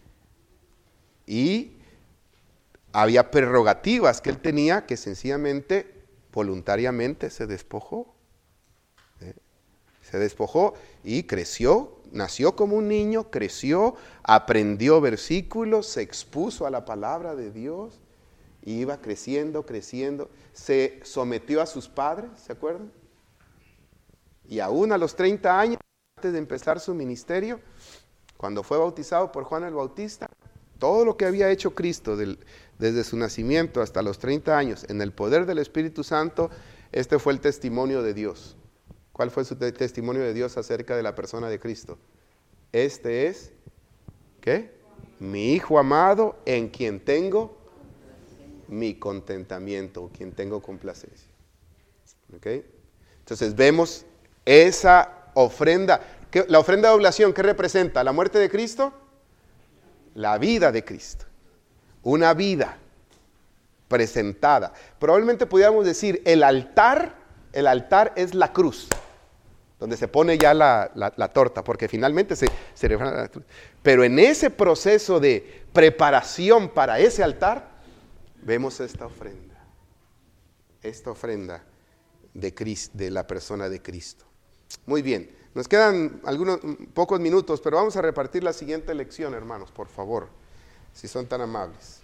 Speaker 1: Y había prerrogativas que Él tenía que sencillamente, voluntariamente se despojó. ¿Eh? Se despojó y creció, nació como un niño, creció, aprendió versículos, se expuso a la palabra de Dios, y iba creciendo, creciendo, se sometió a sus padres, ¿se acuerdan? Y aún a los treinta años, antes de empezar su ministerio, cuando fue bautizado por Juan el Bautista, todo lo que había hecho Cristo del, desde su nacimiento hasta los treinta años, en el poder del Espíritu Santo, este fue el testimonio de Dios. ¿Cuál fue su te- testimonio de Dios acerca de la persona de Cristo? Este es, ¿qué? Mi Hijo amado, en quien tengo mi contentamiento, quien tengo complacencia. ¿Ok? Entonces vemos esa ofrenda. ¿Qué, la ofrenda de oblación, ¿qué representa? ¿La muerte de Cristo? La vida de Cristo. Una vida presentada. Probablemente pudiéramos decir, el altar, el altar es la cruz, donde se pone ya la, la, la torta, porque finalmente se, se refrena la cruz. Pero en ese proceso de preparación para ese altar, vemos esta ofrenda. Esta ofrenda de, Cristo, de la persona de Cristo. Muy bien, nos quedan algunos pocos minutos, pero vamos a repartir la siguiente lección, hermanos, por favor, si son tan amables.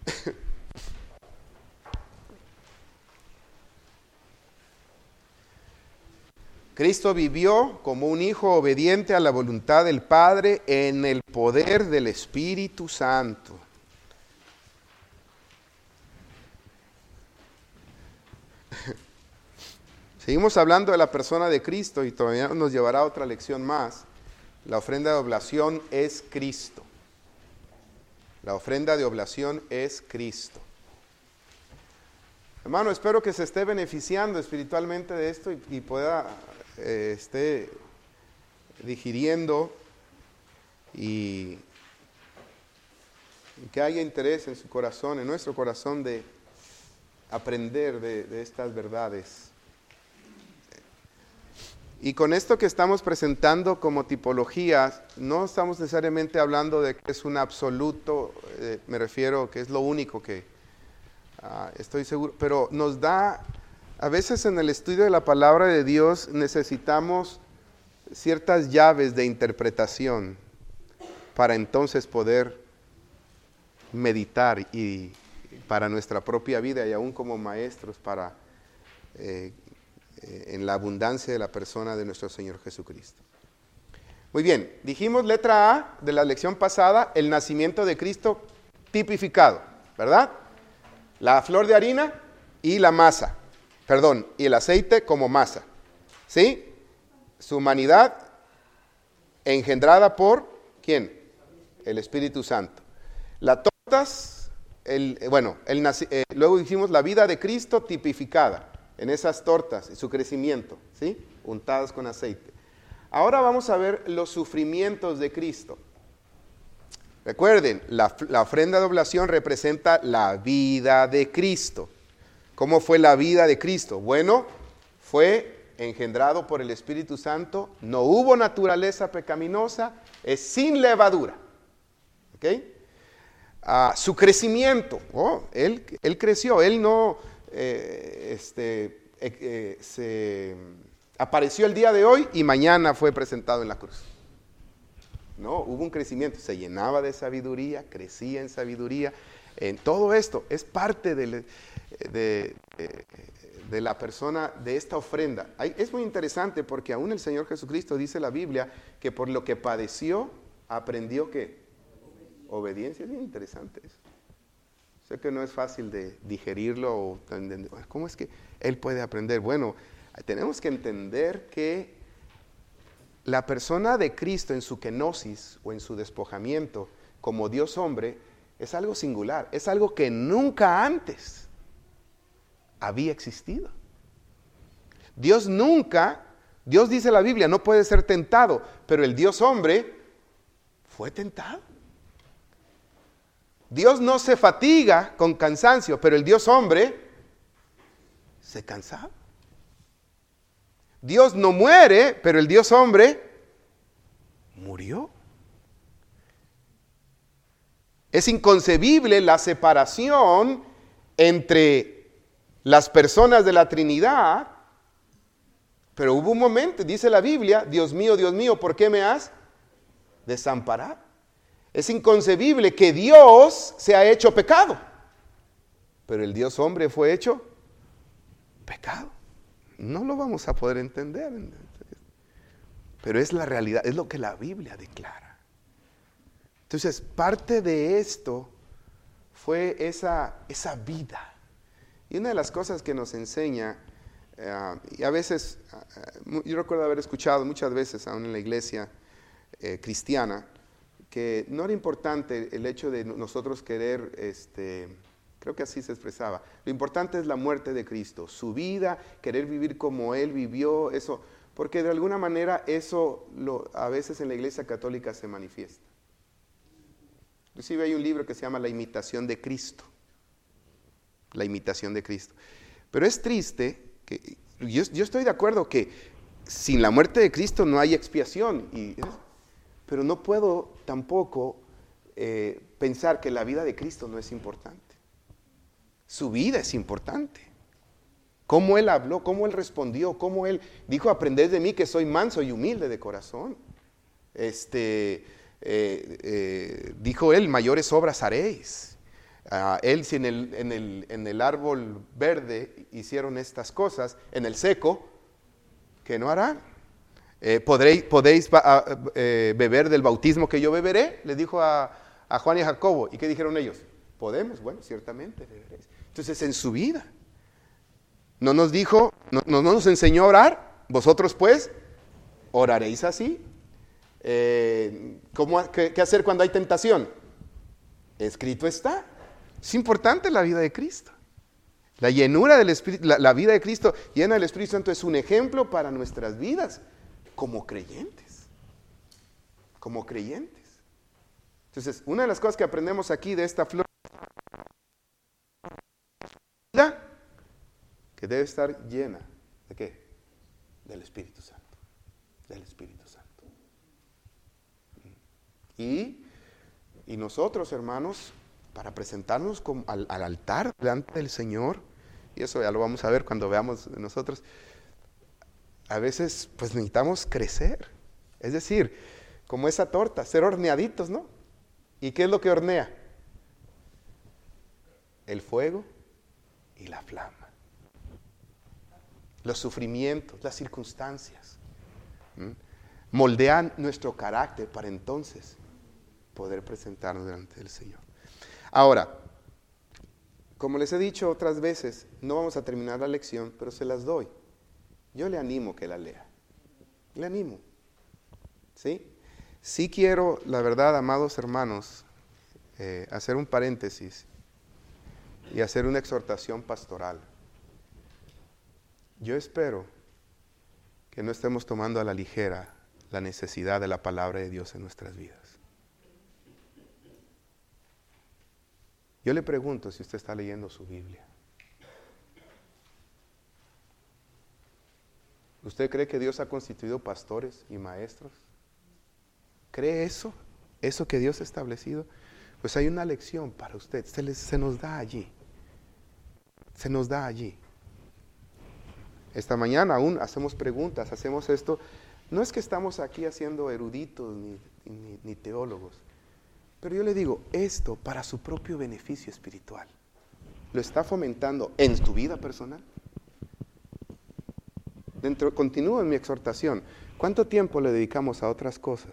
Speaker 1: Cristo vivió como un hijo obediente a la voluntad del Padre en el poder del Espíritu Santo. Seguimos hablando de la persona de Cristo y todavía nos llevará a otra lección más. La ofrenda de oblación es Cristo. La ofrenda de oblación es Cristo. Hermano, espero que se esté beneficiando espiritualmente de esto y, y pueda eh, esté digiriendo y, y que haya interés en su corazón, en nuestro corazón, de aprender de, de estas verdades. Y con esto que estamos presentando como tipologías, no estamos necesariamente hablando de que es un absoluto, eh, me refiero que es lo único que uh, estoy seguro, pero nos da, a veces en el estudio de la palabra de Dios necesitamos ciertas llaves de interpretación para entonces poder meditar y para nuestra propia vida y aún como maestros para eh, en la abundancia de la persona de nuestro Señor Jesucristo. Muy bien, dijimos letra A de la lección pasada, el nacimiento de Cristo tipificado, ¿verdad? La flor de harina y la masa, perdón, y el aceite como masa, ¿sí? Su humanidad engendrada por, ¿quién? El Espíritu Santo. Las tortas, el, bueno, el, eh, luego dijimos la vida de Cristo tipificada en esas tortas y su crecimiento, ¿sí? Untadas con aceite. Ahora vamos a ver los sufrimientos de Cristo. Recuerden, la, la ofrenda de oblación representa la vida de Cristo. ¿Cómo fue la vida de Cristo? Bueno, fue engendrado por el Espíritu Santo, no hubo naturaleza pecaminosa, es sin levadura. ¿Ok? Uh, su crecimiento, oh, él, él creció, él no... Eh, este, eh, eh, se apareció el día de hoy y mañana fue presentado en la cruz. No, hubo un crecimiento, se llenaba de sabiduría, crecía en sabiduría. En todo esto es parte de, de, de, de la persona de esta ofrenda. Es muy interesante porque aún el Señor Jesucristo dice en la Biblia que por lo que padeció, aprendió que obediencia. Es bien interesante eso. Sé que no es fácil de digerirlo. O, ¿cómo es que Él puede aprender? Bueno, tenemos que entender que la persona de Cristo en su kenosis o en su despojamiento como Dios hombre es algo singular, es algo que nunca antes había existido. Dios nunca, Dios dice en la Biblia, no puede ser tentado, pero el Dios hombre fue tentado. Dios no se fatiga con cansancio, pero el Dios hombre se cansaba. Dios no muere, pero el Dios hombre murió. Es inconcebible la separación entre las personas de la Trinidad, pero hubo un momento, dice la Biblia, Dios mío, Dios mío, ¿por qué me has desamparado? Es inconcebible que Dios sea hecho pecado, pero el Dios hombre fue hecho pecado. No lo vamos a poder entender, pero es la realidad, es lo que la Biblia declara. Entonces, parte de esto fue esa, esa vida. Y una de las cosas que nos enseña, uh, y a veces, uh, yo recuerdo haber escuchado muchas veces aún en la iglesia eh, cristiana, que no era importante el hecho de nosotros querer, este, creo que así se expresaba, lo importante es la muerte de Cristo, su vida, querer vivir como Él vivió, eso, porque de alguna manera eso lo, a veces en la iglesia católica se manifiesta. Inclusive hay un libro que se llama La imitación de Cristo, la imitación de Cristo. Pero es triste, que yo, yo estoy de acuerdo que sin la muerte de Cristo no hay expiación, y, pero no puedo tampoco eh, pensar que la vida de Cristo no es importante. Su vida es importante. Cómo Él habló, cómo Él respondió, cómo Él dijo, aprended de mí que soy manso y humilde de corazón. Este, eh, eh, dijo Él, mayores obras haréis. Uh, él si en el, en, el, en el árbol verde hicieron estas cosas, en el seco, ¿qué no harán? Eh, ¿podréis, ¿Podéis uh, eh, beber del bautismo que yo beberé? Le dijo a, a Juan y a Jacobo. ¿Y qué dijeron ellos? Podemos, bueno, ciertamente beberéis. Entonces en su vida no nos dijo, no, no nos enseñó a orar. Vosotros pues oraréis así. Eh, ¿cómo, qué, ¿Qué hacer cuando hay tentación? Escrito está. Es importante la vida de Cristo. La llenura del Espíritu, la, la vida de Cristo llena del Espíritu Santo es un ejemplo para nuestras vidas como creyentes. Como creyentes. Entonces, una de las cosas que aprendemos aquí de esta flor que debe estar llena ¿de qué? Del Espíritu Santo. Del Espíritu Santo. Y, y nosotros, hermanos, para presentarnos como al, al altar delante del Señor, y eso ya lo vamos a ver cuando veamos nosotros, a veces pues necesitamos crecer, es decir, como esa torta, ser horneaditos, ¿no? ¿Y qué es lo que hornea? El fuego y la flama, los sufrimientos, las circunstancias, ¿Mm? moldean nuestro carácter para entonces poder presentarnos delante del Señor. Ahora, como les he dicho otras veces, no vamos a terminar la lección, pero se las doy. Yo le animo que la lea. Le animo. ¿Sí? Sí quiero, la verdad, amados hermanos, eh, hacer un paréntesis y hacer una exhortación pastoral. Yo espero que no estemos tomando a la ligera la necesidad de la palabra de Dios en nuestras vidas. Yo le pregunto si usted está leyendo su Biblia. ¿Usted cree que Dios ha constituido pastores y maestros? ¿Cree eso? ¿Eso que Dios ha establecido? Pues hay una lección para usted. Se, les, se nos da allí. Se nos da allí. Esta mañana aún hacemos preguntas, hacemos esto. No es que estamos aquí haciendo eruditos ni, ni, ni teólogos, pero yo le digo, esto para su propio beneficio espiritual, ¿lo está fomentando en tu vida personal? Dentro, continúo en mi exhortación. ¿Cuánto tiempo le dedicamos a otras cosas?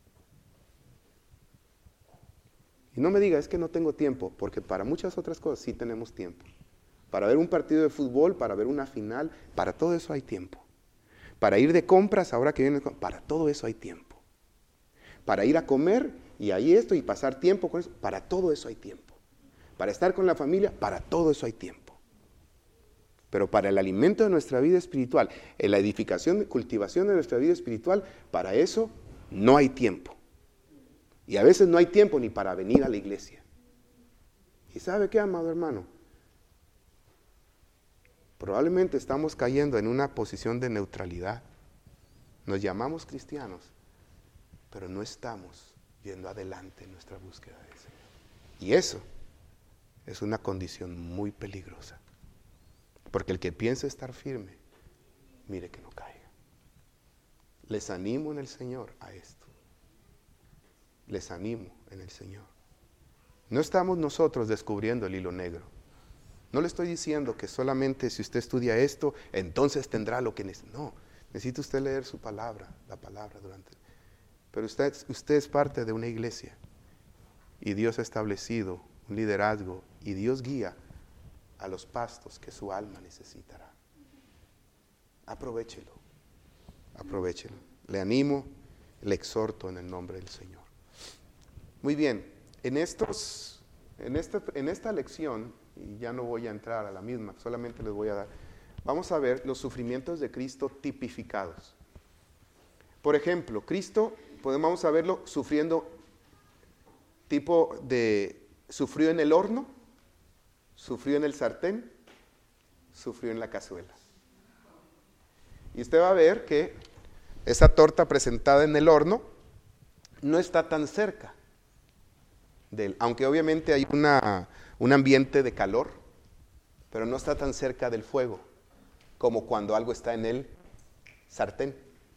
Speaker 1: Y no me diga, es que no tengo tiempo, porque para muchas otras cosas sí tenemos tiempo. Para ver un partido de fútbol, para ver una final, para todo eso hay tiempo. Para ir de compras, ahora que viene, para todo eso hay tiempo. Para ir a comer, y ahí esto, y pasar tiempo con eso, para todo eso hay tiempo. Para estar con la familia, para todo eso hay tiempo. Pero para el alimento de nuestra vida espiritual, en la edificación, cultivación de nuestra vida espiritual, para eso no hay tiempo. Y a veces no hay tiempo ni para venir a la iglesia. ¿Y sabe qué, amado hermano? Probablemente estamos cayendo en una posición de neutralidad. Nos llamamos cristianos, pero no estamos yendo adelante en nuestra búsqueda de Señor. Y eso es una condición muy peligrosa. Porque el que piensa estar firme, mire que no caiga. Les animo en el Señor a esto. Les animo en el Señor. No estamos nosotros descubriendo el hilo negro. No le estoy diciendo que solamente si usted estudia esto, entonces tendrá lo que necesita. No, necesita usted leer su palabra, la palabra durante. Pero usted, usted es parte de una iglesia. Y Dios ha establecido un liderazgo. Y Dios guía a los pastos que su alma necesitará. Aprovéchelo. Aprovéchelo. Le animo, le exhorto en el nombre del Señor. Muy bien, en, estos, en, esta, en esta lección, y ya no voy a entrar a la misma, solamente les voy a dar, vamos a ver los sufrimientos de Cristo tipificados. Por ejemplo, Cristo, podemos verlo sufriendo tipo de, sufrió en el horno, sufrió en el sartén, sufrió en la cazuela. Y usted va a ver que esa torta presentada en el horno no está tan cerca de él, aunque obviamente hay una, un ambiente de calor, pero no está tan cerca del fuego como cuando algo está en el sartén.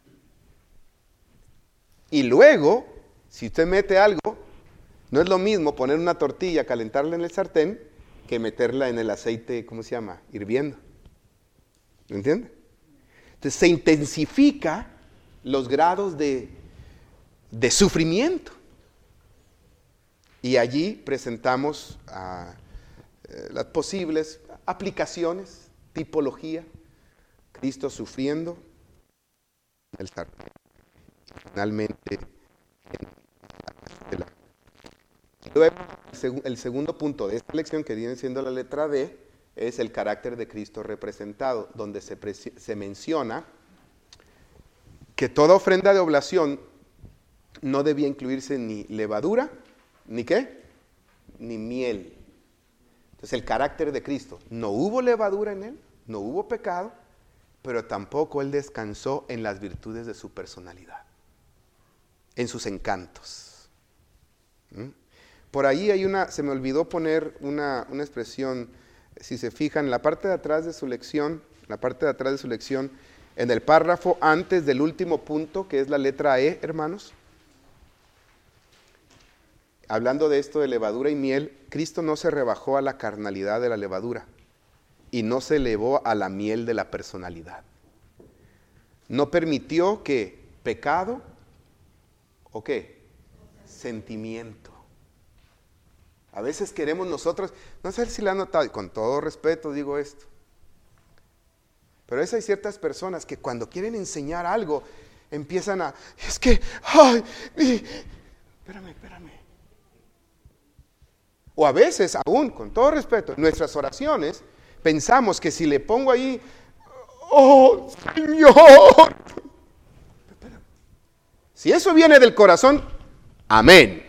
Speaker 1: Y luego, si usted mete algo, no es lo mismo poner una tortilla, calentarla en el sartén, que meterla en el aceite, ¿cómo se llama? Hirviendo. ¿Lo entiende? Entonces se intensifica los grados de, de sufrimiento. Y allí presentamos uh, eh, las posibles aplicaciones, tipología, Cristo sufriendo en el sartén. Finalmente, en la Luego, el, seg- el segundo punto de esta lección, que viene siendo la letra D, es el carácter de Cristo representado, donde se, pre- se menciona que toda ofrenda de oblación no debía incluirse ni levadura, ni qué, ni miel. Entonces el carácter de Cristo, no hubo levadura en él, no hubo pecado, pero tampoco él descansó en las virtudes de su personalidad, en sus encantos. ¿Mm? Por ahí hay una, se me olvidó poner una, una expresión, si se fijan, en la parte de atrás de su lección, en la parte de atrás de su lección, en el párrafo antes del último punto, que es la letra E, hermanos. Hablando de esto de levadura y miel, Cristo no se rebajó a la carnalidad de la levadura y no se elevó a la miel de la personalidad. No permitió que pecado, ¿o qué? Sentimiento. A veces queremos nosotros, no sé si le han notado, y con todo respeto digo esto, pero a veces hay ciertas personas que cuando quieren enseñar algo, empiezan a, es que, ay, y, espérame, espérame. O a veces, aún, con todo respeto, en nuestras oraciones, pensamos que si le pongo ahí, oh, Señor, si eso viene del corazón, amén.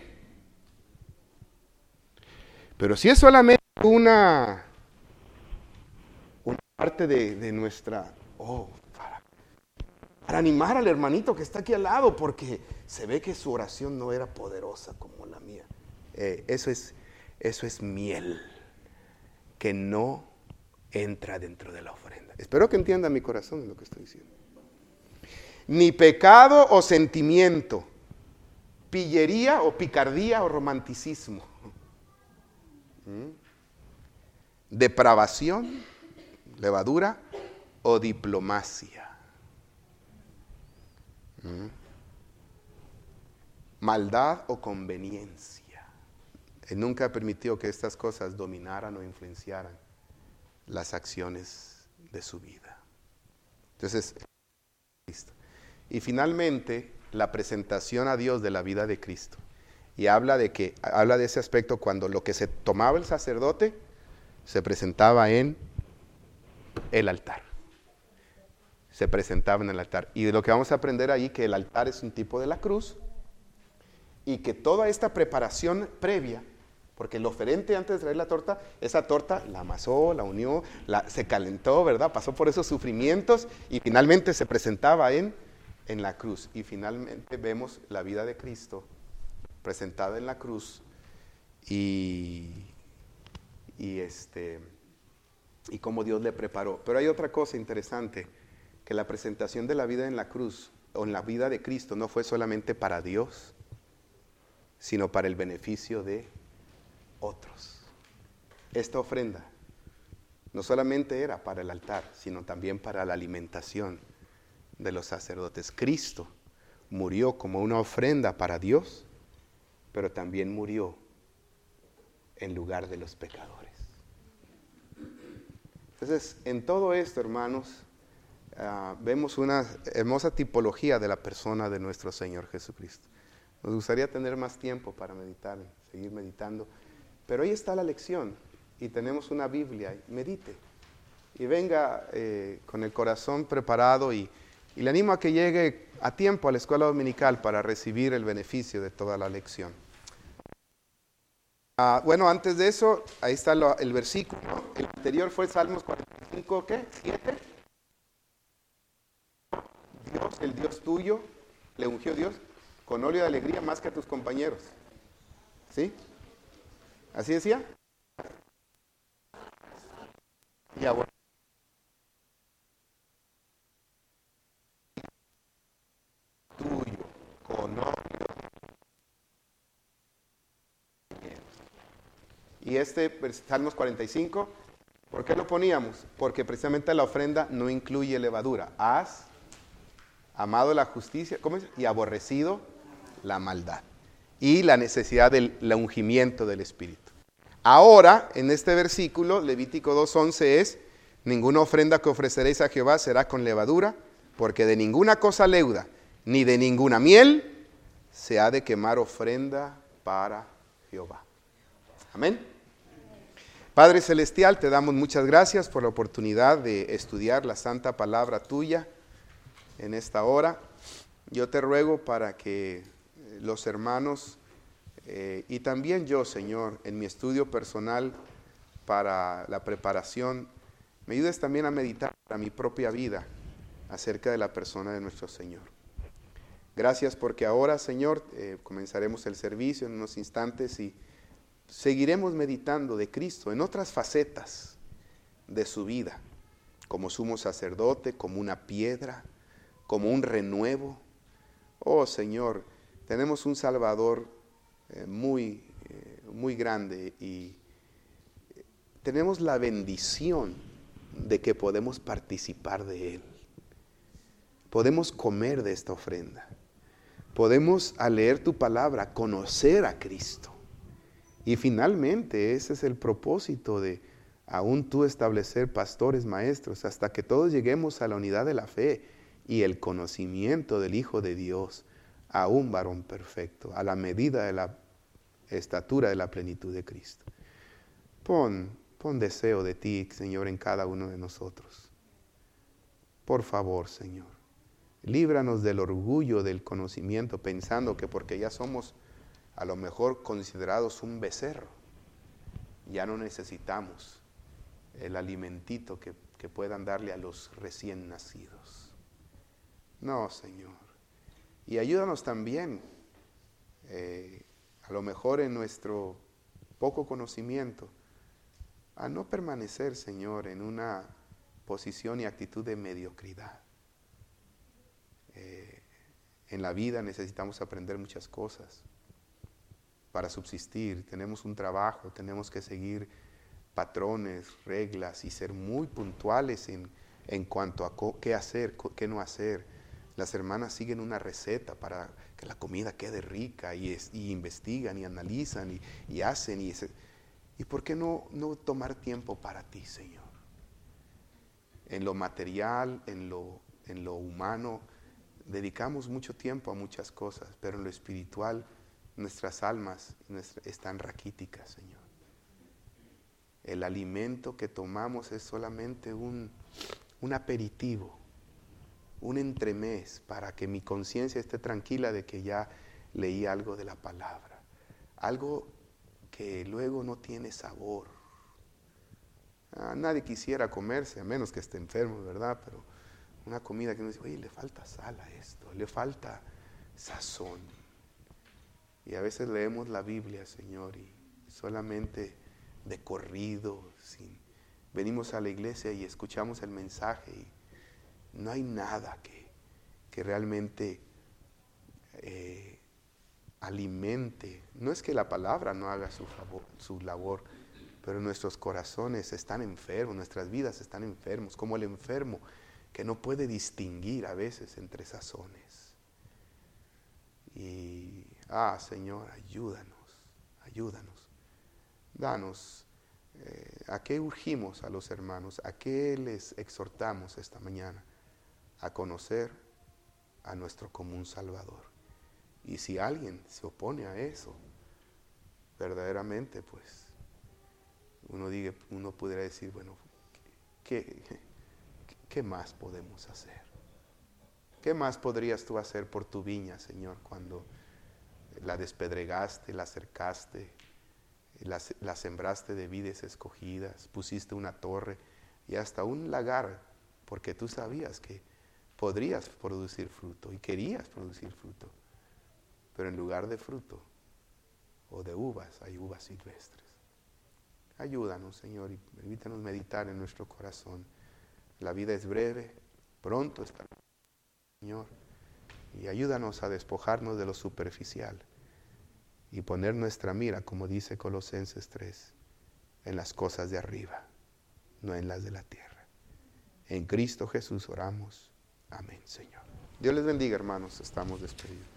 Speaker 1: Pero si es solamente una, una parte de, de nuestra, oh, para, para animar al hermanito que está aquí al lado, porque se ve que su oración no era poderosa como la mía. Eh, eso es, eso es miel que no entra dentro de la ofrenda. Espero que entiendan mi corazón en lo que estoy diciendo. ni pecado o sentimiento, pillería o picardía o romanticismo, ¿Mm? depravación, levadura o diplomacia, ¿Mm? maldad o conveniencia. Él nunca permitió que estas cosas dominaran o influenciaran las acciones de su vida. Entonces, Cristo. Y finalmente, la presentación a Dios de la vida de Cristo. Y habla de que habla de ese aspecto cuando lo que se tomaba el sacerdote se presentaba en el altar. Se presentaba en el altar. Y de lo que vamos a aprender ahí, que el altar es un tipo de la cruz, y que toda esta preparación previa, porque el oferente antes de traer la torta, esa torta la amasó, la unió, la, se calentó, ¿verdad? Pasó por esos sufrimientos y finalmente se presentaba en, en la cruz. Y finalmente vemos la vida de Cristo presentada en la cruz y, y, este, y cómo Dios le preparó. Pero hay otra cosa interesante, que la presentación de la vida en la cruz, o en la vida de Cristo, no fue solamente para Dios, sino para el beneficio de otros. Esta ofrenda no solamente era para el altar, sino también para la alimentación de los sacerdotes. Cristo murió como una ofrenda para Dios, pero también murió en lugar de los pecadores. Entonces, en todo esto, hermanos, uh, vemos una hermosa tipología de la persona de nuestro Señor Jesucristo. Nos gustaría tener más tiempo para meditar, seguir meditando, pero ahí está la lección y tenemos una Biblia. Medite y venga eh, con el corazón preparado y, y le animo a que llegue a tiempo a la escuela dominical para recibir el beneficio de toda la lección. Ah, bueno, antes de eso, ahí está lo, el versículo. El anterior fue Salmos cuarenta y cinco, ¿qué? ¿siete? Dios, el Dios tuyo, le ungió Dios con óleo de alegría más que a tus compañeros. ¿Sí? ¿Así decía? Y ahora, tuyo, con óleo. Y este, Salmos cuarenta y cinco, ¿por qué lo poníamos? Porque precisamente la ofrenda no incluye levadura. Has amado la justicia, ¿cómo es? Y aborrecido la maldad. Y la necesidad del la ungimiento del Espíritu. Ahora, en este versículo, Levítico dos once es, ninguna ofrenda que ofreceréis a Jehová será con levadura, porque de ninguna cosa leuda, ni de ninguna miel, se ha de quemar ofrenda para Jehová. Amén. Padre Celestial, te damos muchas gracias por la oportunidad de estudiar la santa palabra tuya en esta hora. Yo te ruego para que los hermanos eh, y también yo, Señor, en mi estudio personal para la preparación, me ayudes también a meditar para mi propia vida acerca de la persona de nuestro Señor. Gracias porque ahora, Señor, eh, comenzaremos el servicio en unos instantes y seguiremos meditando de Cristo en otras facetas de su vida, como sumo sacerdote, como una piedra, como un renuevo. Oh Señor, tenemos un Salvador eh, muy, eh, muy grande y tenemos la bendición de que podemos participar de Él. Podemos comer de esta ofrenda. Podemos, al leer tu palabra, conocer a Cristo. Y finalmente, ese es el propósito de aún tú establecer pastores, maestros, hasta que todos lleguemos a la unidad de la fe y el conocimiento del Hijo de Dios, a un varón perfecto, a la medida de la estatura de la plenitud de Cristo. Pon, pon deseo de ti, Señor, en cada uno de nosotros. Por favor, Señor, líbranos del orgullo del conocimiento, pensando que porque ya somos a lo mejor considerados un becerro, ya no necesitamos el alimentito que, que puedan darle a los recién nacidos. No, Señor. Y ayúdanos también, eh, a lo mejor en nuestro poco conocimiento, a no permanecer, Señor, en una posición y actitud de mediocridad. Eh, En la vida necesitamos aprender muchas cosas para subsistir. Tenemos un trabajo, tenemos que seguir patrones, reglas y ser muy puntuales en, en cuanto a co- qué hacer, co- qué no hacer. Las hermanas siguen una receta para que la comida quede rica y, es, y investigan y analizan y, y hacen. Y, ese, ¿y por qué no, no tomar tiempo para ti, Señor? En lo material, en lo, en lo humano, dedicamos mucho tiempo a muchas cosas, pero en lo espiritual nuestras almas nuestra, están raquíticas, Señor. El alimento que tomamos es solamente un, un aperitivo, un entremés para que mi conciencia esté tranquila de que ya leí algo de la palabra. Algo que luego no tiene sabor. Ah, nadie quisiera comerse, a menos que esté enfermo, ¿verdad? Pero una comida que uno dice, oye, le falta sal a esto, le falta sazón. Y a veces leemos la Biblia, Señor, y solamente de corrido, sin, venimos a la iglesia y escuchamos el mensaje y no hay nada que, que realmente eh, alimente. No es que la palabra no haga su, favor, su labor, pero nuestros corazones están enfermos, nuestras vidas están enfermos, como el enfermo que no puede distinguir a veces entre sazones. Y, ah, Señor, ayúdanos, ayúdanos. Danos, eh, ¿a qué urgimos a los hermanos? ¿A qué les exhortamos esta mañana? A conocer a nuestro común Salvador. Y si alguien se opone a eso, verdaderamente, pues, uno, diga, uno pudiera decir, bueno, ¿qué, qué, ¿qué más podemos hacer? ¿Qué más podrías tú hacer por tu viña, Señor, cuando la despedregaste, la cercaste, la, la sembraste de vides escogidas, pusiste una torre y hasta un lagar, porque tú sabías que podrías producir fruto y querías producir fruto, pero en lugar de fruto o de uvas, hay uvas silvestres. Ayúdanos, Señor, y permítanos meditar en nuestro corazón. La vida es breve, pronto está, Señor, y ayúdanos a despojarnos de lo superficial y poner nuestra mira, como dice Colosenses tres, en las cosas de arriba, no en las de la tierra. En Cristo Jesús oramos. Amén, Señor. Dios les bendiga, hermanos. Estamos despedidos.